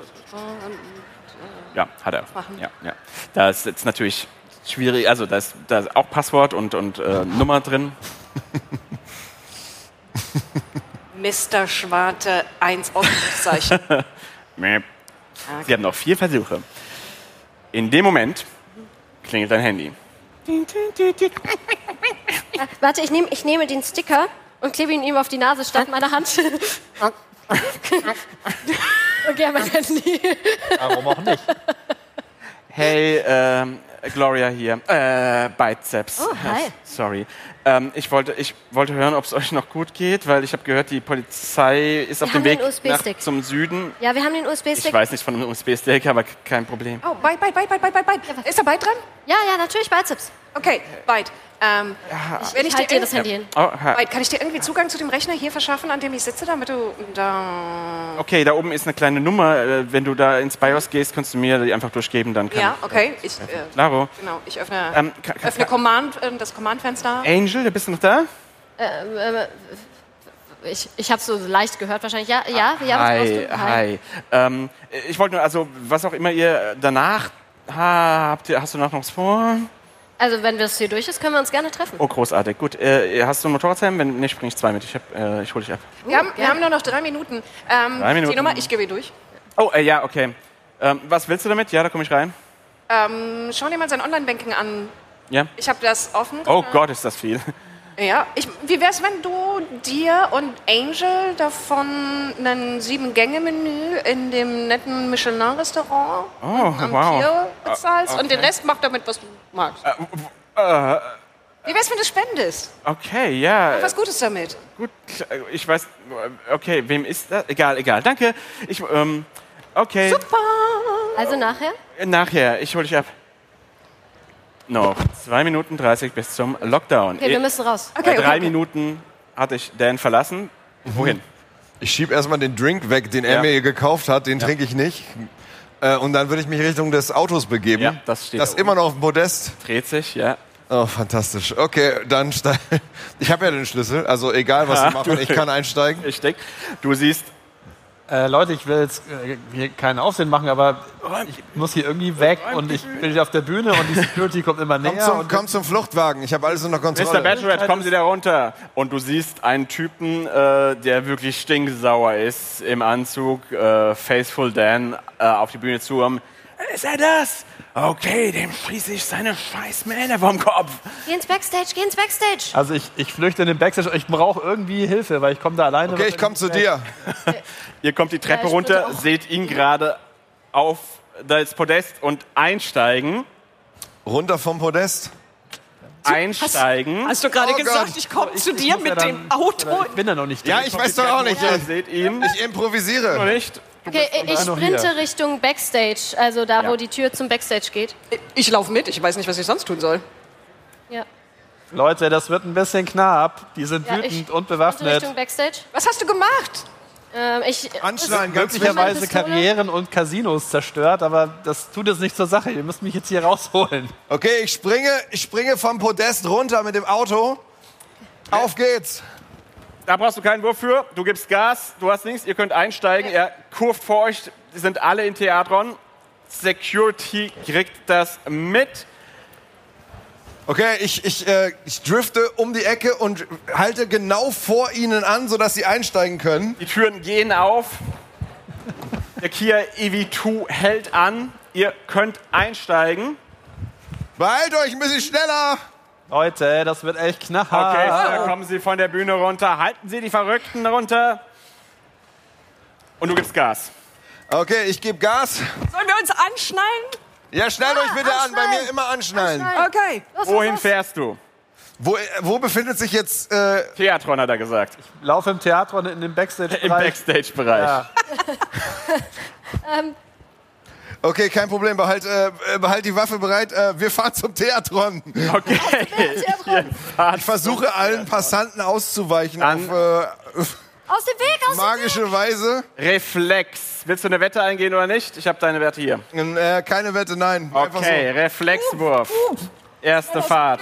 Ja, hat er. Machen. Ja, ja. Da ist jetzt natürlich schwierig, also da ist, da ist auch Passwort und, und äh, Nummer drin. Mister Schwarte, eins Ausrufezeichen. Mäh. Sie haben noch vier Versuche. In dem Moment klingelt dein Handy. Äh, warte, ich, nehm, ich nehme den Sticker und klebe ihn ihm auf die Nase statt meiner Hand. Okay, mein Handy. Warum auch nicht? Hey, ähm, Gloria hier. Äh, Biceps. Oh, hi. Sorry. Ähm, ich, wollte, ich wollte hören, ob es euch noch gut geht, weil ich habe gehört, die Polizei ist Wir auf haben dem Weg den U S B-Stick. nach, zum Süden. Ja, wir haben den U S Ich B-Stick. weiß nichts von einem U S B-Stick, aber kein Problem. Oh, Byte, Byte, Byte, Byte, Byte, Byte. Ist da Byte dran? Ja, ja, natürlich Biceps. Okay, Byte. Ähm, wenn ich Ich halte dir dir das Handy hin. Oh, ha. Byte, kann ich dir irgendwie Zugang zu dem Rechner hier verschaffen, an dem ich sitze, damit du da... Okay, da oben ist eine kleine Nummer. Äh, Wenn du da ins BIOS gehst, kannst du mir die einfach durchgeben, dann kann Ja, ich. okay. Ich, äh, Klaro. genau, ich öffne, Ähm, ka- ka- öffne Command, äh, das Command-Fenster. Angel, bist du noch da? Ähm, ähm, Ich, ich habe so leicht gehört wahrscheinlich. Ja, ja, ja. was Hi, brauchst du? hi. Ähm, ich wollte nur, also was auch immer ihr danach habt, ihr, hast du noch was vor? Also wenn das hier durch ist, können wir uns gerne treffen. Oh, großartig. Gut, äh, hast du einen Motorradhelm? Wenn nicht, bringe ich zwei mit. Ich, hab, äh, ich hole dich ab. Wir haben, wir haben nur noch drei Minuten. Ähm, Drei Minuten. Die Nummer, ich gehe durch. Oh, äh, ja, okay. Ähm, was willst du damit? Ja, da komme ich rein. Ähm, schau dir mal sein Online-Banking an. Ja. Ich habe das offen. Oh Gott, ist das viel. Ja, ich, wie wär's, wenn du dir und Angel davon ein Sieben-Gänge-Menü in dem netten Michelin-Restaurant Oh, am wow. Pier bezahlst Ah, okay. und den Rest mach damit, was du magst? Äh, Wie wär's, wenn du spendest? okay, ja. Was Gutes damit. Gut, ich weiß. Okay, wem ist das? Egal, egal. Danke. Ich, ähm, okay. Super. Also nachher? Nachher, ich hole dich ab. Noch zwei Minuten dreißig bis zum Lockdown. Okay, wir müssen raus. Bei Okay, drei okay, okay. Minuten hatte ich Dan verlassen. Wohin? Ich schieb erstmal den Drink weg, den er Ja. mir gekauft hat, den trinke ich nicht. Äh, und dann würde ich mich Richtung des Autos begeben. Ja, das steht Das da immer noch auf dem Podest. Dreht sich, ja. Oh, fantastisch. Okay, dann steig. Ich habe ja den Schlüssel, also egal was Ah, wir machen, du- ich kann einsteigen. Ich denke, du siehst, Äh, Leute, ich will jetzt äh, hier keinen Aufsehen machen, aber ich muss hier irgendwie weg und ich bin hier auf der Bühne und die Security kommt immer näher. Komm zum, und komm zum Fluchtwagen, ich habe alles unter Mister Kontrolle. Bachelorette, kommen Sie da runter. Und du siehst einen Typen, äh, der wirklich stinksauer ist, im Anzug, äh, Faithful Dan, äh, auf die Bühne zu. Um, ist er das? Okay, dem schieße ich seine scheiß Mähne vom Kopf. Geh ins Backstage, geh ins Backstage. Also ich, ich flüchte in den Backstage, ich brauche irgendwie Hilfe, weil ich komme da alleine. Okay, ich komme zu dir. Ihr kommt die Treppe Ja, ich runter, würde auch- seht ihn gerade auf das Podest und einsteigen. Runter vom Podest. Einsteigen. Hast du gerade Oh gesagt, Gott. ich komme zu Ich dir muss ja mit dann- dem Auto? oder Ich bin da noch nicht Ja, drin. ich weiß doch auch nicht. Ihr seht ihn. noch Ich improvisiere. nicht. Okay, ich noch sprinte hier. Richtung Backstage, also da, Ja. wo die Tür zum Backstage geht. Ich laufe mit, ich weiß nicht, was ich sonst tun soll. Ja. Leute, das wird ein bisschen knapp. Die sind Ja, wütend ich und sprinte bewaffnet. Richtung Backstage. Was hast du gemacht? Ähm, ich, Anschneiden, ganz wichtig. Möglicherweise Pistole? Karrieren und Casinos zerstört, aber das tut es nicht zur Sache. Ihr müsst mich jetzt hier rausholen. Okay, ich springe, ich springe vom Podest runter mit dem Auto. Auf geht's. Da brauchst du keinen Wurf für. Du gibst Gas, du hast nichts, ihr könnt einsteigen. Er kurvt vor euch, die sind alle in Theatron. Security kriegt das mit. Okay, ich, ich, äh, ich drifte um die Ecke und halte genau vor ihnen an, sodass sie einsteigen können. Die Türen gehen auf. Der Kia E V zwei hält an. Ihr könnt einsteigen. Beeilt euch ein bisschen schneller. Leute, das wird echt Okay, knallhart. da kommen Sie von der Bühne runter. Halten Sie die Verrückten runter. Und du gibst Gas. Okay, ich gebe Gas. Sollen wir uns anschnallen? Ja, schnallt euch bitte an. Bei anschnallen. mir immer anschnallen. Okay. los, Wohin los, los. fährst du? Wo, äh, wo befindet sich jetzt... Äh, Theatron hat er gesagt. Lauf im Theater und in dem Im Backstage-Bereich. Backstage-Bereich. Ja. okay, kein Problem. Behalt, äh, behalt die Waffe bereit. Äh, wir fahren zum Theatron. Okay. Theatron. Ich versuche allen Passanten auszuweichen An- auf äh, Aus dem Weg, aus dem Weg. magische Weise. Reflex. Willst du eine Wette eingehen oder nicht? Ich habe deine Werte hier. Äh, keine Wette, nein. Einfach Okay, Reflexwurf. Erste Fahrt.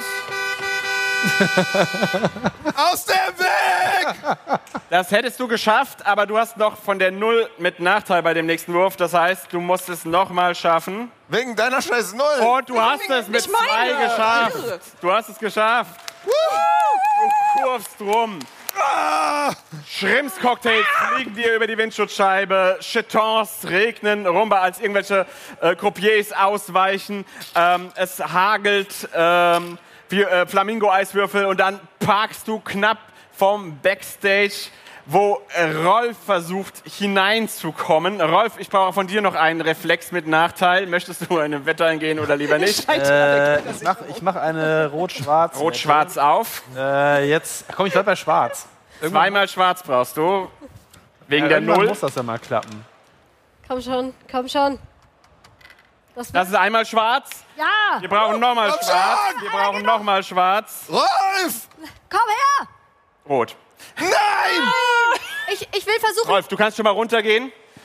so. Aus dem Weg! Das hättest du geschafft, aber du hast noch von der Null mit Nachteil bei dem nächsten Wurf. Das heißt, du musst es nochmal schaffen. Wegen deiner scheiß Null. Und du hast es mit Nicht meine. zwei geschafft. Irre. Du hast es geschafft. Du kurvst rum. Ah! Schrimps-Cocktails fliegen dir über die Windschutzscheibe. Chetons regnen rumba, als irgendwelche äh, Croupiers ausweichen. Ähm, es hagelt ähm, wie äh, Flamingo-Eiswürfel und dann parkst du knapp vom Backstage, wo äh, Rolf versucht hineinzukommen. Rolf, ich brauche von dir noch einen Reflex mit Nachteil. Möchtest du eine Wette eingehen oder lieber nicht? Äh, ich mache ich mach eine Rot-Schwarz. Rot-Schwarz auf. Äh, jetzt, komm, ich bleib bei Schwarz. Zweimal Schwarz brauchst du. Wegen Ja, der irgendwann Null. muss das ja mal klappen. Komm schon, komm schon. Das Das ist einmal Schwarz. ja, Wir brauchen nochmal Komm Schwarz. schon! Wir brauchen nochmal Schwarz. Rolf! komm her. Rot. Nein! Ich, ich will versuchen, Rolf, du kannst schon mal runtergehen.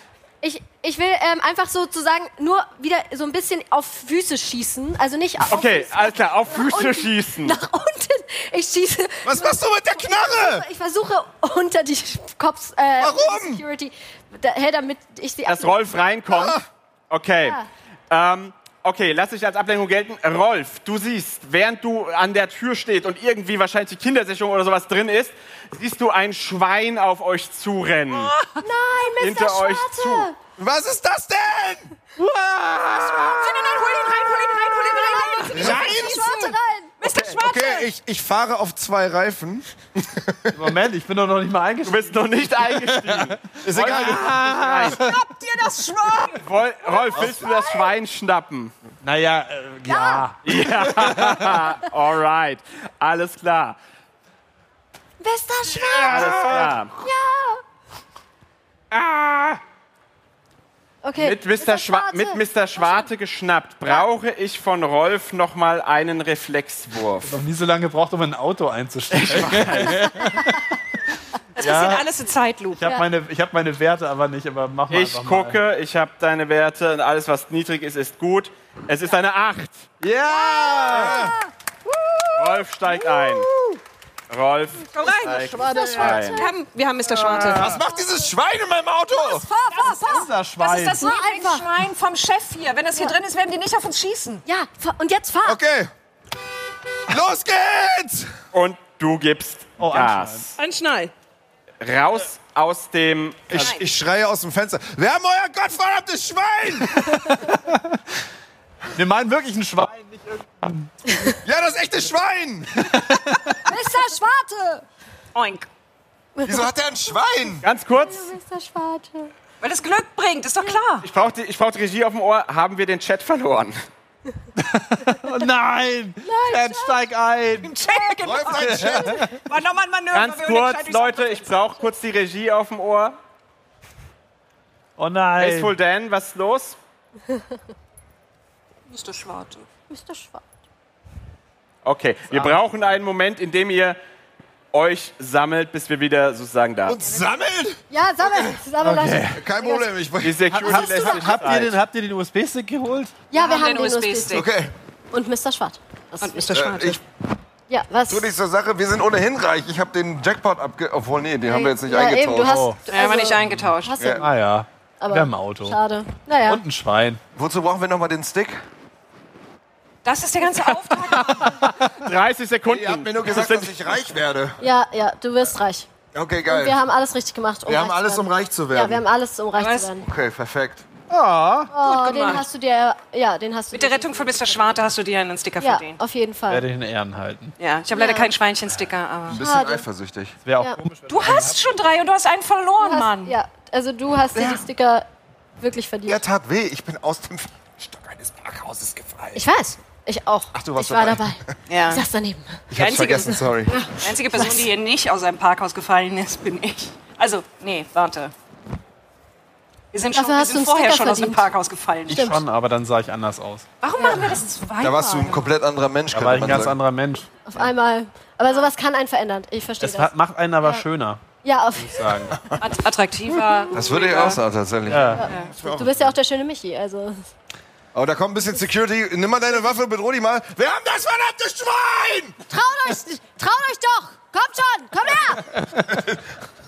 ich, ich will ähm, einfach sozusagen nur wieder so ein bisschen auf Füße schießen. Also nicht auf Okay, Füße. alles klar, auf Füße unten. schießen. Nach unten. Ich schieße. Was machst du mit der Knarre? Ich versuche unter die Cops. Äh, Warum? unter die Security. Da, hey, damit ich sie. Dass Rolf reinkommt. Ah. Okay. Ähm, okay, lass dich als Ablenkung gelten. Rolf, du siehst, während du an der Tür stehst und irgendwie wahrscheinlich die Kindersicherung oder sowas drin ist, siehst du ein Schwein auf euch zurennen. Nein, Mister Hinter Schwarte. euch zu. Was ist das denn? Nein, nein, hol ihn rein, hol ihn rein, hol ihn rein. Mister Schwarte rein. Mister Schwarte! Okay, ich, ich fahre auf zwei Reifen. Moment, ich bin doch noch nicht mal Du eingestiegen. bist noch nicht eingestiegen. Ist egal. Habt ihr das Schwein? Wol- Rolf, willst du das Schwein schnappen? Naja, äh, ja. Alright, alles klar. Mister Schwarte. Alles klar. Okay. Mit Mister Schwa mit Mister Schwarte geschnappt, brauche ich von Rolf noch mal einen Reflexwurf. Noch nie so lange gebraucht, um in ein Auto einzusteigen. Das Ja. passiert alles in Zeitlupe. Ich habe meine, ich hab meine Werte aber nicht, aber mach mal Ich einfach mal. gucke, ich habe deine Werte und alles, was niedrig ist, ist gut. Es ist eine acht. Ja! Rolf steigt ein. Rolf Komm rein. steigt ein. Wir haben, wir haben Mister Schwarte. Was macht dieses Schwein in meinem Auto? Fahr, fahr, fahr. Unser Das Schwein. ist das Lieblingsschwein vom Chef hier. Wenn das hier drin ist, werden die nicht auf uns schießen. Ja, fahr. Und jetzt fahr. Okay. Los geht's! Und du gibst Oh, Gas. Anschnall. Raus aus dem... Ich, ich schreie aus dem Fenster. Wir haben euer gottverdammtes Schwein! Wir meinen wirklich ein Schwein. Nicht irgendein- Ja, das echte Schwein! Mister Schwarte. Oink. Wieso hat er ein Schwein? Ganz kurz, Mister Schwarte. Weil das Glück bringt, ist doch klar. ich brauche die, ich brauch die Regie auf dem Ohr. Haben wir den Chat verloren? Oh nein! Nein, steig ein! Check. Läuft ein Chat? War nochmal ein Manöver. Ganz wir wollen kurz, den Leute, ich brauche kurz die Regie auf dem Ohr. Oh nein! Baseball Dan, was ist los? Mister Schwarte. Mister Schwarte. Okay, wir brauchen einen Moment, in dem ihr euch sammelt, bis wir wieder sozusagen da sind. Und sammeln? Ja, sammel. Sammel Okay. Kein Problem, ich Die Security Habt, lässt sich habt, ihr Zeit. den, habt ihr den U S B-Stick geholt? Ja, wir haben haben den den U S B U S B-Stick. Okay, Und Mister Schwarte. Das Und Mister äh, Schwarte. ich Ja, was? tu nichts zur Sache. Wir sind ohnehin reich. Ich habe den Jackpot abge... Obwohl, nee, den haben wir jetzt nicht ja, eingetauscht. Eben, du hast, Oh. Er war nicht eingetauscht. Hast Ja. du, Ah ja. aber Wir haben ein Auto. Schade. Naja. Und ein Schwein. Wozu brauchen wir nochmal den Stick? Das ist der ganze Auftrag. dreißig Sekunden. Ihr habt mir nur Das gesagt, sind- dass ich reich werde. Ja, ja, du wirst reich. Okay, Und wir geil. haben alles richtig gemacht, um Wir reich haben alles, zu um werden. reich zu Ja, werden. wir haben alles, um reich Was? zu werden. Okay, perfekt. Oh, den gemacht. hast du dir, ja, den hast du Mit der dir- Rettung von Mister Schwarte hast du dir einen Sticker Ja, verdient. auf jeden Fall. Werde ich in Ehren halten. Ja, ich habe leider Ja. keinen Schweinchen-Sticker, aber... Ein bisschen Schade. eifersüchtig. Wäre auch Ja. komisch, wenn Du hast schon drei und du hast einen verloren, Du hast, Mann. ja, also du hast dir die Sticker wirklich verdient. Der tat weh. Ich bin aus dem Stock eines Parkhauses gefallen. Ich weiß. Ich auch. Ach, du warst ich war dabei. dabei. Ja. Ich saß daneben. Ich hab's einzige- vergessen, sorry. Die einzige Person, die hier nicht aus einem Parkhaus gefallen ist, bin ich. Also, nee, warte. Wir sind, schon, Dafür wir hast du sind einen vorher Sticker schon aus dem verdient. Parkhaus gefallen. ich schon, aber dann sah ich anders aus. Warum machen wir das zweimal? Da warst du ein komplett anderer Mensch, Da könnte war ich ein man ganz sagen. anderer Mensch. Auf einmal. Aber sowas kann einen verändern. Ich verstehe Das das. hat, macht einen aber schöner, Ja, auf, sagen. Att- attraktiver. Das würde ich auch sagen, tatsächlich. Ja. du bist ja auch der schöne Michi. Also. Aber da kommt ein bisschen Security. Nimm mal deine Waffe, bedroh die mal. Wir haben das verdammte Schwein! Traut euch, traut euch doch! Kommt schon! Komm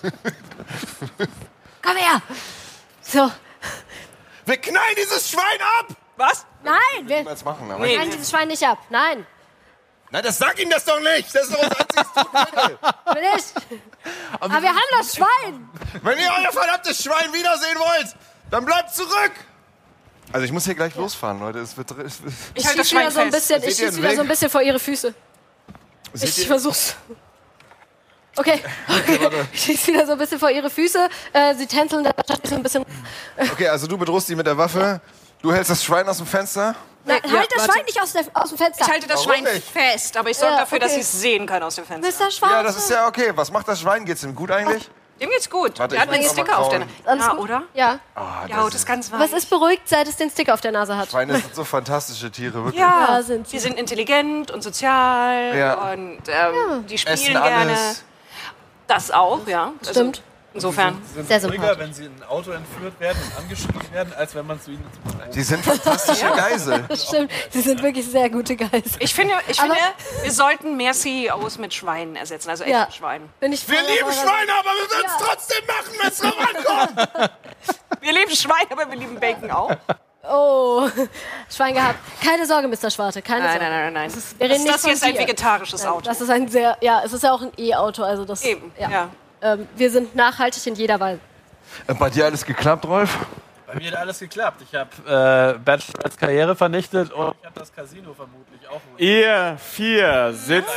her! Komm her! So. Wir knallen dieses Schwein ab! Was? Nein, wir Jetzt machen, aber Nee. nein dieses Schwein nicht ab. Nein, Nein, das sag ihm das doch nicht! Das ist doch unser einziges Todmittel. will ich. Aber wir haben das Schwein. Wenn ihr euer verdammtes Schwein wiedersehen wollt, dann bleibt zurück! Also ich muss hier gleich losfahren, Leute. Es wird, es wird Ich Ich halte das schieße wieder Schwein so ein fest. bisschen, Seht ich ihr schieße den wieder Weg? so ein bisschen vor ihre Füße. Seht Ich ihr- versuch's. Okay. Ich schieße wieder so ein bisschen vor ihre Füße. Äh, sie tänzeln da so ein bisschen. Okay, also du bedrohst die mit der Waffe. Du hältst das Schwein aus dem Fenster. Nein, Ja, halt das warte. Schwein nicht aus, der, aus dem Fenster. Ich halte das Warum Schwein nicht? fest, aber ich sorge Ja, dafür, dass okay. sie es sehen können aus dem Fenster. Mister Schwarz. Ja, das ist ja okay. Was macht das Schwein? Geht's ihm gut eigentlich? Dem geht's gut. Warte, Der hat ich einen muss auch mal Sticker auf der kauen. Nase. Alles Ja, gut? oder? Ja. Ah, Ja, das ist ganz Was weich. ist beruhigt, seit es den Sticker auf der Nase hat? Schweine sind so fantastische Tiere, wirklich. Ja, Ja, sind sie. die sind intelligent und sozial Ja. und ähm, die spielen Essen gerne. alles. Das auch, ja. Also, Stimmt. Insofern. Sie sind Sehr ruhiger, sympathisch. wenn sie in ein Auto entführt werden und angeschrien werden, als wenn man zu ihnen ins Boot Die sind fantastische Geisel. Das stimmt. Sie sind wirklich sehr gute Geister. Ich finde, ich Aber- finde, wir sollten mehr C E Os mit Schweinen ersetzen, also echten Ja. Schweinen. Bin ich Wir voll auf lieben eurer Schweine, aber wir würden es Ja. trotzdem machen, wenn es drauf ankommt. Wir lieben Schweine, aber wir lieben Bacon auch. Seite. Oh, Schwein gehabt. Keine Sorge, Mister Schwarte. Keine Nein, Sorge. nein, nein, nein. ist- wir reden das nicht das hier von ist ein dir. vegetarisches Nein, Auto. Das ist ein sehr, ja, es ist ja auch ein E-Auto, also das. Eben, Ja. ja. Ähm, wir sind nachhaltig in jeder Weise. Bei dir alles geklappt, Rolf? Bei mir hat alles geklappt. Ich habe äh, Bachelorettes Karriere vernichtet und ich habe das Casino vermutlich auch. Ihr vier sitzt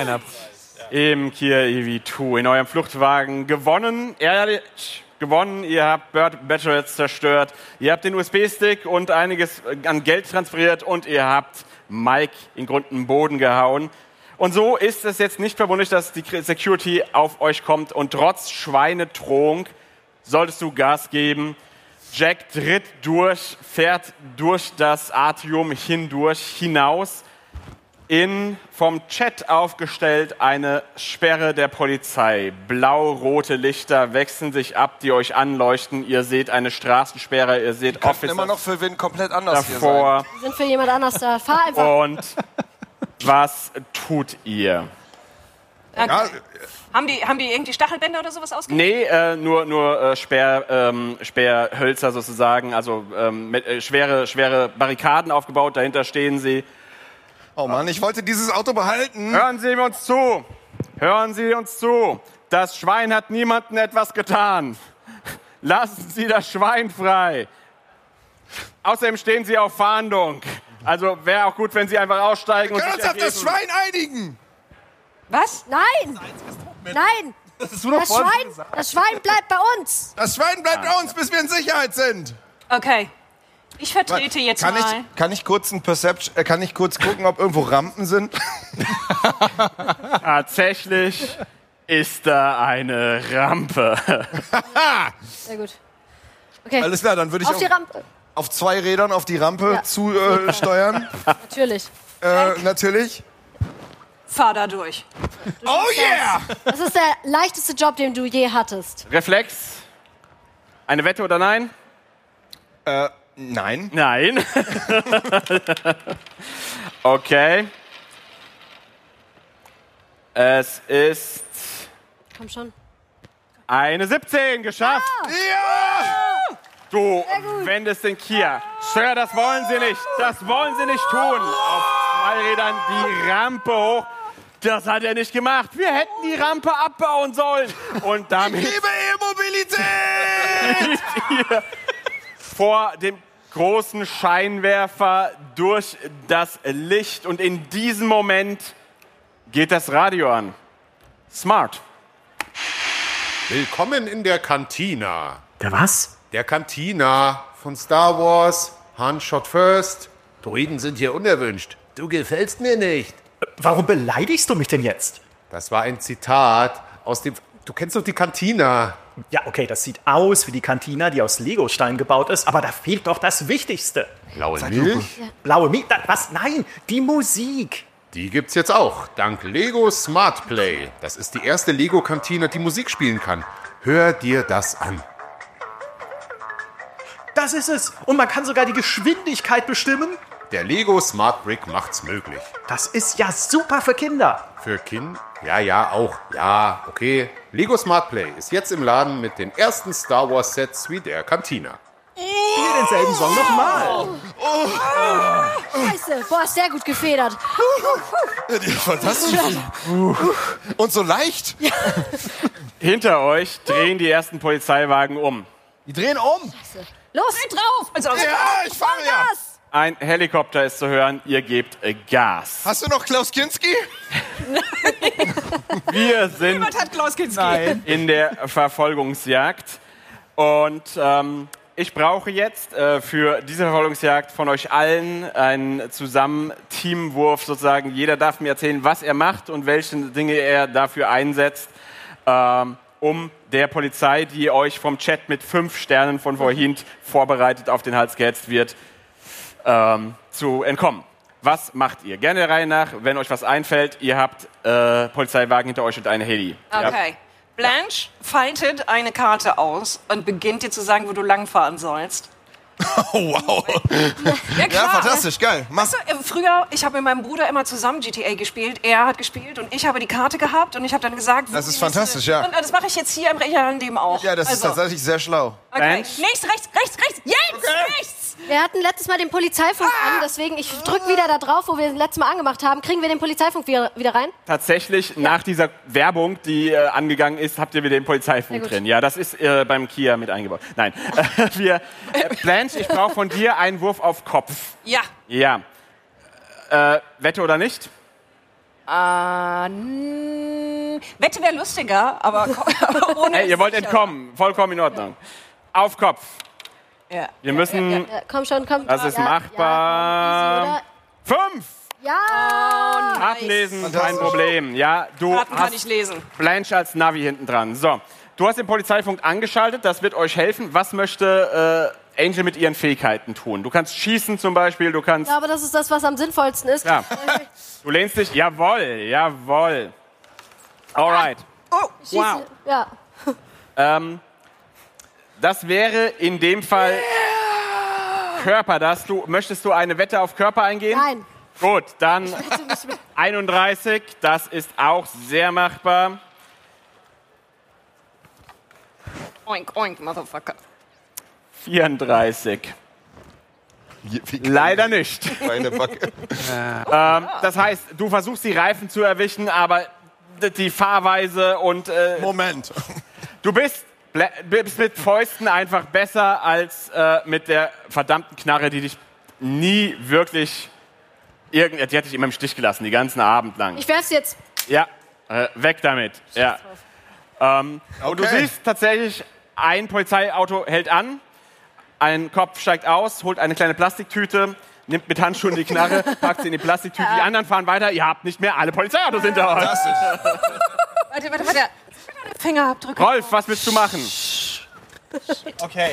im Kia E V zwei in eurem Fluchtwagen gewonnen. Ehrlich gewonnen. Ihr habt Bird Bachelorette zerstört. Ihr habt den U S B-Stick und einiges an Geld transferiert und ihr habt Mike in Grund und Boden gehauen. Und so ist es jetzt nicht verwunderlich, dass die Security auf euch kommt und trotz Schweinedrohung solltest du Gas geben. Jack tritt durch, fährt durch das Atrium hindurch, hinaus. In vom Chat aufgestellt eine Sperre der Polizei. Blau-rote Lichter wechseln sich ab, die euch anleuchten. Ihr seht eine Straßensperre, ihr seht Könnten Officer immer noch für wen komplett anders hier davor. Wir sind für jemand anders da. Fahr einfach. Und was tut ihr? Okay. Ja, Haben, die, haben die irgendwie Stachelbänder oder sowas ausgegeben? Nee, äh, nur, nur äh, Sperr, ähm, Sperrhölzer sozusagen, also ähm, mit, äh, schwere, schwere Barrikaden aufgebaut, dahinter stehen sie. oh Mann, ich wollte dieses Auto behalten. Hören Sie uns zu, hören Sie uns zu. Das Schwein hat niemandem etwas getan. Lassen Sie das Schwein frei. Außerdem stehen Sie auf Fahndung. Also wäre auch gut, wenn Sie einfach aussteigen Wir und können sich uns auf das ergeben. Schwein einigen. Was? Nein! Nein! Das ist nur noch Das Schwein, das Schwein bleibt bei uns. Das Schwein bleibt bei uns, bis wir in Sicherheit sind. Okay. Ich vertrete jetzt kann mal. Ich, kann ich kurz ein Perception, äh, kann ich kurz gucken, ob irgendwo Rampen sind? Tatsächlich ist da eine Rampe. Sehr gut. Okay, Alles klar, dann würde ich auf die auf, Rampe. auf zwei Rädern auf die Rampe Ja. zu äh, steuern. Natürlich. äh, natürlich. Fahr da durch. Oh yeah! Das ist der leichteste Job, den du je hattest. Reflex. Eine Wette oder nein? Äh, nein. Nein. Okay. Es ist Komm schon. eine siebzehn geschafft. Ja! Du wendest den Kia. Sir, das wollen Sie nicht. Das wollen Sie nicht tun. Auf zwei Rädern die Rampe hoch. Das hat er nicht gemacht. Wir hätten die Rampe abbauen sollen. Und damit Liebe E-Mobilität! ihr vor dem großen Scheinwerfer durch das Licht. Und in diesem Moment geht das Radio an. Smart. Willkommen in der Cantina. Der was? Der Cantina von Star Wars. Han shot first. Droiden sind hier unerwünscht. Du gefällst mir nicht. Warum beleidigst du mich denn jetzt? Das war ein Zitat aus dem... Du kennst doch die Cantina. Ja, okay, das sieht aus wie die Cantina, die aus Legostein gebaut ist, aber da fehlt doch das Wichtigste. Blaue Milch. Blaue Milch? Da- Was? Nein, die Musik. Die gibt's jetzt auch. Dank Lego Smart Play. Das ist die erste Lego-Kantine, die Musik spielen kann. Hör dir das an. Das ist es. Und man kann sogar die Geschwindigkeit bestimmen. Der Lego Smart Brick macht's möglich. Das ist ja super für Kinder. Für Kind? Ja, ja, auch. Ja, okay. Lego Smart Play ist jetzt im Laden mit den ersten Star Wars Sets wie der Cantina. Spiel denselben Song nochmal. Scheiße. Boah, ist sehr gut gefedert. Fantastisch. Und so leicht. Hinter euch drehen die ersten Polizeiwagen um. Die drehen um. Los, Drauf! Also, Ja, ich fahre ja. Vollgas. Ein Helikopter ist zu hören. Ihr gebt äh, Gas. Hast du noch Klaus Kinski? Wir sind Niemand hat Klaus Kinski. Nein. in der Verfolgungsjagd. Und ähm, ich brauche jetzt äh, für diese Verfolgungsjagd von euch allen einen Zusammen-Teamwurf sozusagen. Jeder darf mir erzählen, was er macht und welche Dinge er dafür einsetzt, ähm, um der Polizei, die euch vom Chat mit fünf Sternen von vorhin vorbereitet auf den Hals gehetzt wird, ähm, zu entkommen. Was macht ihr? Gerne der Reihe nach, wenn euch was einfällt. Ihr habt äh, Polizeiwagen hinter euch und eine Heli. Ja? Okay. Blanche faltet eine Karte aus und beginnt dir zu sagen, wo du langfahren sollst. Oh, wow. Ja, klar. Ja, fantastisch, geil. Mach. Weißt du, äh, früher, ich habe mit meinem Bruder immer zusammen G T A gespielt. Er hat gespielt und ich habe die Karte gehabt und ich habe dann gesagt... wo Das ist die nächste- fantastisch, ja. Und äh, das mache ich jetzt hier im realen Leben auch. Ja, das ist Also, tatsächlich sehr schlau. Okay. Blanche? Links, rechts, rechts, rechts, jetzt, rechts! Wir hatten letztes Mal den Polizeifunk an, deswegen ich drück wieder da drauf, wo wir das letzte Mal angemacht haben. Kriegen wir den Polizeifunk wieder, wieder rein? Tatsächlich, nach dieser Werbung, die äh, angegangen ist, habt ihr wieder den Polizeifunk Sehr gut. drin. Ja, das ist äh, beim Kia mit eingebaut. Nein, äh, wir, äh, Blanche, ich brauche von dir einen Wurf auf Kopf. Ja. Ja. Äh, Wette oder nicht? Äh, n- Wette wäre lustiger, aber ohne... Hey, ihr wollt sicher. entkommen. Vollkommen in Ordnung. Auf Kopf. Ja. Wir müssen... Ja, komm schon, komm. Das ist ja, machbar. Ja, Fünf! ja, komm, easy, oder? Karten lesen, kein Fantastisch. Problem. Ja, du Karten kann hast ich lesen. Blanche als Navi hinten dran. So, du hast den Polizeifunk angeschaltet, das wird euch helfen. Was möchte äh, Angel mit ihren Fähigkeiten tun? Du kannst schießen zum Beispiel, du kannst... Ja, aber das ist das, was am sinnvollsten ist. Ja. Du lehnst dich... Jawohl, jawohl. Alright. Oh, Schießen. Ja. Ähm, das wäre in dem Fall Körper. Das du, möchtest du eine Wette auf Körper eingehen? Nein. Gut, dann einunddreißig. Das ist auch sehr machbar. oink, oink, Motherfucker. vierunddreißig. Wie- wie- Leider nicht. Meine Backe. Ähm, das heißt, du versuchst die Reifen zu erwischen, aber d- die Fahrweise und äh, Moment. du bist, bl- bist mit Fäusten einfach besser als äh, mit der verdammten Knarre, die dich nie wirklich irgend, die hat dich immer im Stich gelassen, die ganzen Abend lang. Ich werf's jetzt. Ja, äh, weg damit. Ja. Ähm, Und du Okay. siehst tatsächlich, ein Polizeiauto hält an, ein Kopf steigt aus, holt eine kleine Plastiktüte, nimmt mit Handschuhen die Knarre, packt sie in die Plastiktüte, die anderen fahren weiter, ihr habt nicht mehr alle Polizeiautos hinter euch. Warte, warte, warte. Fingerabdrücke. Rolf, was willst du machen? Okay.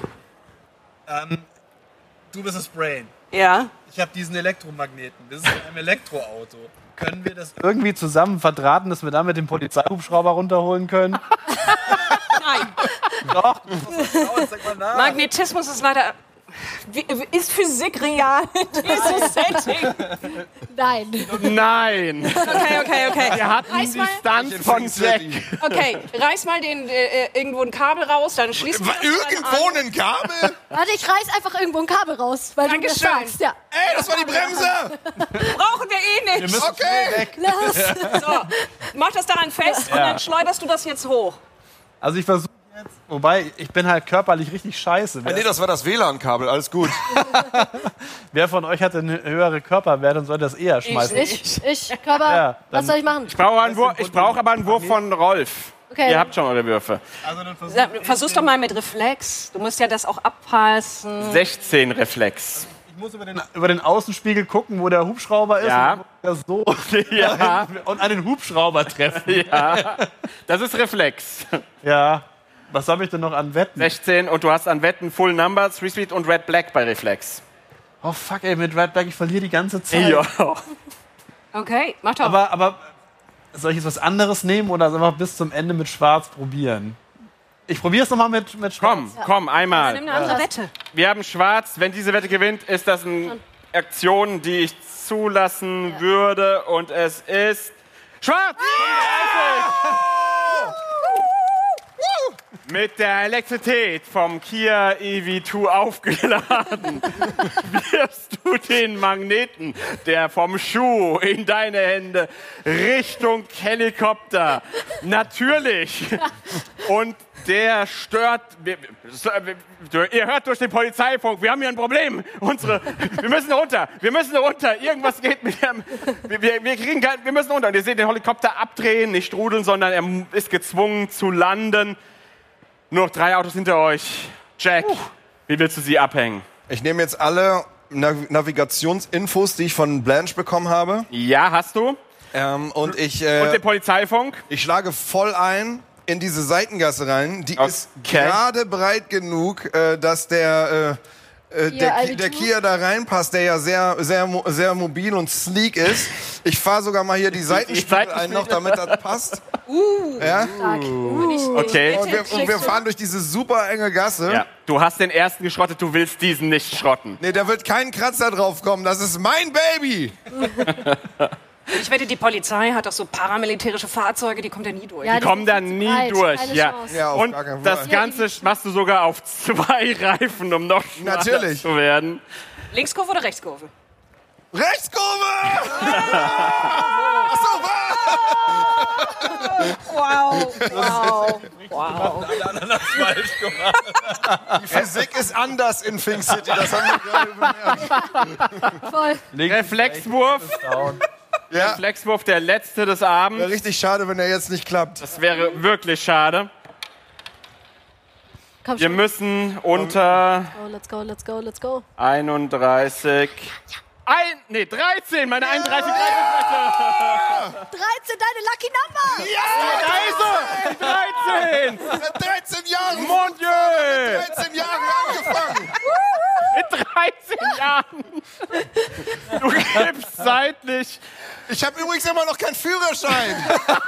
Ähm, du bist das Brain. Ja. Ich habe diesen Elektromagneten. Das ist ein Elektroauto. Können wir das irgendwie zusammen verdrahten, dass wir dann mit dem Polizeihubschrauber runterholen können? Nein. Doch. Sag mal nach. Magnetismus ist leider... Wie- Ist Physik real in diesem Setting? Nein. Nein, Okay, okay, okay. wir hatten Reiß die mal, Stunts von Jack. okay, reiß mal den, äh, äh, irgendwo ein Kabel raus, dann schließen wir das dann Irgendwo an. ein Kabel? Warte, ich reiß einfach irgendwo ein Kabel raus, weil du das Dankeschön. sagst. Ja. Ey, das war die Bremse! Brauchen wir eh nicht. Okay! Los. So, mach das daran fest und dann schleuderst du das jetzt hoch. Also ich versuche jetzt, wobei ich bin halt körperlich richtig scheiße. Nee, Wer, das war das W L A N-Kabel, alles gut. wer von euch hat denn eine höhere Körperwert und soll das eher schmeißen? Ich, ich, Körper, Ja, dann- was soll ich machen? Ich brauche einen Wurf- ich brauche aber einen Wurf von Rolf. Okay. Ihr habt schon eure Würfe. Also dann versuch Sa- Versuch's doch mal mit Reflex. Du musst ja das auch abpassen. sechzehn Reflex. ich muss über den, über den Außenspiegel gucken, wo der Hubschrauber ist. Ja. Und das so Ja. und einen Hubschrauber treffen. Das ist Reflex. Ja. Was habe ich denn noch an Wetten? sechzehn und du hast an Wetten Full Number, Three Speed und Red Black bei Reflex. Oh fuck, ey, mit Red Black, ich verliere die ganze Zeit. Ja. Okay, mach doch. Aber, aber soll ich jetzt was anderes nehmen oder einfach bis zum Ende mit Schwarz probieren? Ich probiere es nochmal mit, mit Schwarz. Komm, komm, einmal. Nimm eine andere Wette. Wir haben Schwarz. Wenn diese Wette gewinnt, ist das eine Aktion, die ich zulassen würde. Und es ist Schwarz! Mit der Elektrizität vom Kia E V zwei aufgeladen, wirfst du den Magneten, der vom Schuh in deine Hände Richtung Helikopter. Natürlich. Und der stört. Wir, wir, ihr hört durch den Polizeifunk, wir haben hier ein Problem. Unsere, wir müssen runter. Wir müssen runter. Irgendwas geht mit dem. Wir, wir, wir, kriegen kein, wir müssen runter. Und ihr seht den Helikopter abdrehen, nicht rudeln, sondern er ist gezwungen zu landen. Nur noch drei Autos hinter euch. Jack, wie willst du sie abhängen? Ich nehme jetzt alle Nav Navigationsinfos, die ich von Blanche bekommen habe. Ja, hast du? Ähm, und ich, Und äh, den Polizeifunk? ich schlage voll ein in diese Seitengasse rein. Die Okay. ist gerade breit genug, äh, dass der äh, Kia der, I Ki- V der zwei? Kia da reinpasst, der ja sehr, sehr, mo- sehr mobil und sleek ist. Ich fahre sogar mal hier die Seitenspiegel ein noch, damit das passt. Ja? Okay. Und wir, und wir fahren durch diese super enge Gasse. Ja. Du hast den ersten geschrottet, du willst diesen nicht schrotten. Nee, da wird kein Kratzer drauf kommen. Das ist mein Baby. Ich wette, die Polizei hat doch so paramilitärische Fahrzeuge, die kommt ja nie durch. Ja, Die kommen sind da viel zu nie breit, durch. keine Ja. Chance. Ja, auf Und gar keinen das Fall. Ganze machst du sogar auf zwei Reifen, um noch schneller Natürlich. zu werden. Linkskurve oder Rechtskurve? Rechtskurve! Achso, Wow, wow, wow. die Physik ist anders in Fink City. Das haben wir gerade bemerkt. Voll. Reflexwurf. Ja, Reflexwurf, der letzte des Abends. wäre richtig schade, wenn er jetzt nicht klappt. Das wäre wirklich schade. Komm Wir schon. müssen unter Oh, let's go, let's go, let's go. einunddreißig. Ein, nee, dreizehn, meine einunddreißig, dreizehn, dreizehn, deine Lucky Number! Leute. dreizehn! Seit dreizehn Jahren. Mon Dieu! dreizehn Jahren angefangen. Mit dreizehn Jahren! Du gibst seitlich. Ich habe übrigens immer noch keinen Führerschein.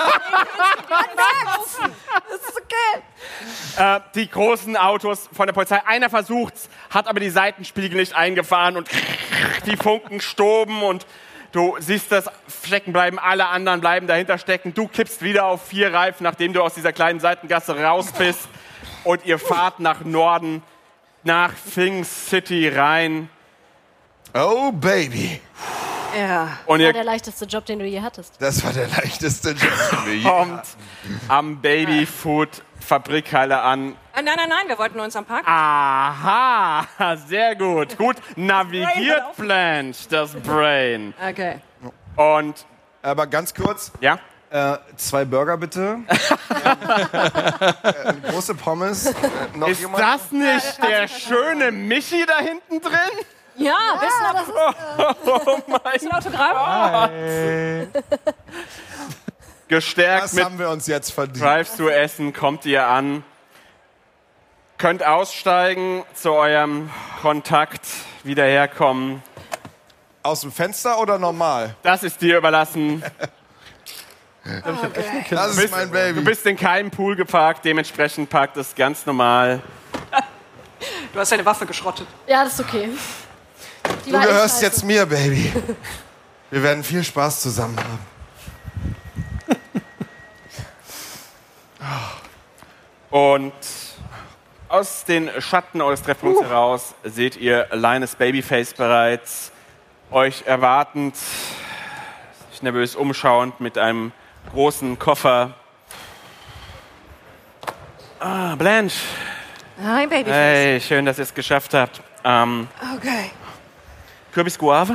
Das ist okay. Äh, die großen Autos von der Polizei. Einer versucht's, hat aber die Seitenspiegel nicht eingefahren und die Funken stoben und du siehst das stecken bleiben, alle anderen bleiben dahinter stecken. Du kippst wieder auf vier Reifen, nachdem du aus dieser kleinen Seitengasse raus bist und ihr fahrt nach Norden, nach Fink City rein Oh, Baby. Ja. und Das war ihr der leichteste Job, den du je hattest. Das war der leichteste Job, den wir je kommt am Babyfood Fabrikhalle an. Ah, nein, nein, nein, wir wollten uns am Park. Aha, sehr gut. Gut navigiert, Brain Blanche, das Brain. Okay. Und, Aber ganz kurz, ja, äh, zwei Burger bitte. äh, große Pommes. Äh, noch ist jemand? das nicht der schöne Michi da hinten drin? Ja, Ah, das ist Oh mein ein Autogramm. Gestärkt Das mit haben wir uns jetzt verdient. Drive-to-Essen kommt ihr an. Könnt aussteigen, zu eurem Kontakt wieder herkommen. Aus dem Fenster oder normal? Das ist dir überlassen. Das ist mein Du Baby. bist in keinem Pool geparkt, dementsprechend parkt es ganz normal. Du hast deine Waffe geschrottet. ja, das ist okay. Die Du war echt gehörst scheiße. jetzt mir, Baby. Wir werden viel Spaß zusammen haben. Und aus den Schatten eures Treffpunkts heraus seht ihr Linus Babyface bereits, euch erwartend, sich nervös umschauend mit einem großen Koffer. Ah, Blanche. Hi, Babyface. Hey, schön, dass ihr es geschafft habt. Ähm, Okay. Kürbis Guave?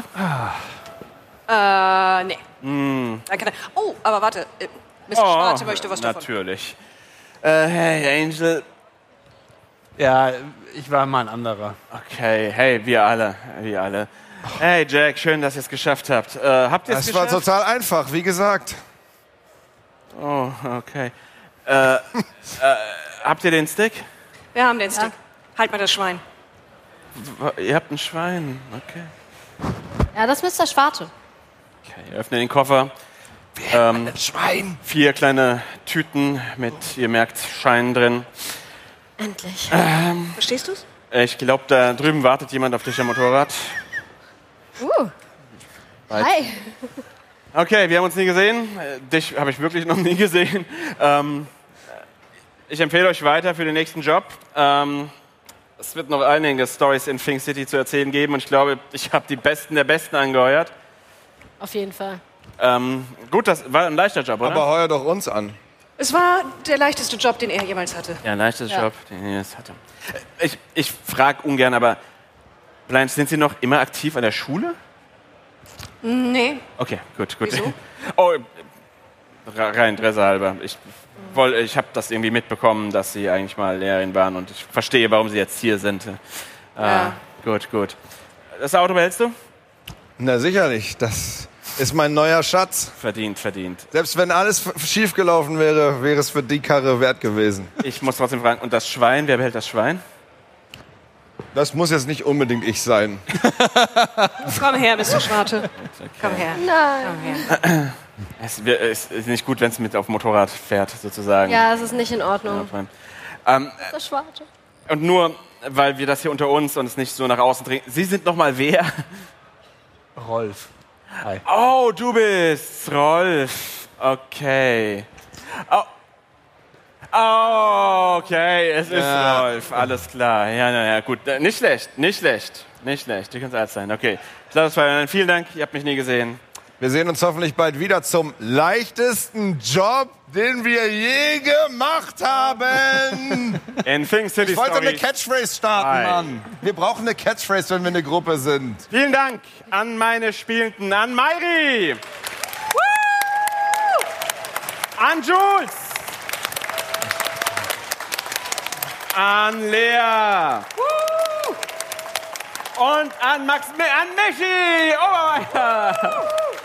Äh, nee. Danke. Oh, aber warte. äh, Mister Schwarze möchte was davon. Natürlich. Äh, hey, Angel. Ja, ich war mal ein anderer. Okay, hey, wir alle, wir alle. Hey, Jack, schön, dass ihr es geschafft habt. Äh, habt ihr es Das war geschafft? total einfach, wie gesagt. Oh, okay. Äh, äh, habt ihr den Stick? Wir haben den Stick. Halt mal das Schwein. W- Ihr habt ein Schwein, okay. Ja, das ist Mister Schwarte. Okay, ihr öffnet den Koffer. Ähm, Schwein. vier kleine Tüten mit, ihr merkt, Scheinen drin. Endlich. Verstehst du's? Ich glaube, da drüben wartet jemand auf dich am Motorrad. Uh. Hi. Okay, wir haben uns nie gesehen. Äh, Dich habe ich wirklich noch nie gesehen. Ähm, ich empfehle euch weiter für den nächsten Job. Ähm, es wird noch einige Stories in Fink City zu erzählen geben und ich glaube, ich habe die Besten der Besten angeheuert. Auf jeden Fall. Ähm, gut, das war ein leichter Job, oder? Aber heuer doch uns an. Es war der leichteste Job, den er jemals hatte. ja, ein leichter Ja. Job, den ihr jetzt hatte. Ich, ich frage ungern, aber Blanche, sind Sie noch immer aktiv an der Schule? Nee. Okay, gut, gut. Wieso? Oh, re- rein Interesse halber. Ich, woll- ich habe das irgendwie mitbekommen, dass Sie eigentlich mal Lehrerin waren und ich verstehe, warum Sie jetzt hier sind. Äh, Ja. Gut, gut. Das Auto behältst du? Na sicherlich, das ist mein neuer Schatz. Verdient, verdient. Selbst wenn alles f- schiefgelaufen wäre, wäre es für die Karre wert gewesen. Ich muss trotzdem fragen, und das Schwein, wer behält das Schwein? Das muss jetzt nicht unbedingt ich sein. Komm her, Mister Schwarte. Komm her. Nein. Komm her. Es es ist nicht gut, wenn es mit auf dem Motorrad fährt, sozusagen. Ja, es ist nicht in Ordnung. Ähm, Das Schwarte. und nur, weil wir das hier unter uns und es nicht so nach außen dringen. Sie sind noch mal wer? Rolf. Hi. Oh, du bist Rolf. Okay. Oh. Oh, okay, es ist Ja. Rolf. Alles klar. Ja, na ja, gut. Äh, Nicht schlecht, nicht schlecht. Nicht schlecht. Du kannst alt sein. Okay. Ich lasse es feiern. Vielen Dank, ihr habt mich nie gesehen. Wir sehen uns hoffentlich bald wieder zum leichtesten Job, den wir je gemacht haben. In Thing City Ich wollte eine Stories. Catchphrase starten, Hi. Mann. Wir brauchen eine Catchphrase, wenn wir eine Gruppe sind. Vielen Dank an meine Spielenden, an Mairi, an Jules, an Lea und an Max, an Michi. Obermeier.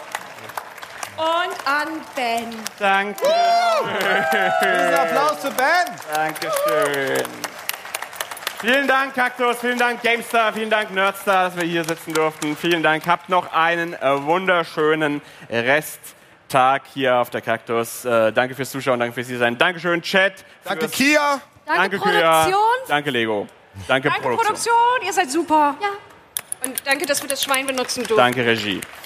Und an Ben. Danke. Diesen Applaus für Ben. Dankeschön. Vielen Dank, Kaktus. Vielen Dank, GameStar. Vielen Dank, Nerdstar, dass wir hier sitzen durften. Vielen Dank. Habt noch einen äh, wunderschönen Resttag hier auf der Kaktus. Äh, danke fürs Zuschauen, danke fürs hier sein. Dankeschön, Chat. Danke, fürs- Kia. Danke, Kia. Produktion. Danke, Lego. Danke, Danke, Produktion. Produktion. Ihr seid super. Ja. Und danke, dass wir das Schwein benutzen durften. Danke, Regie.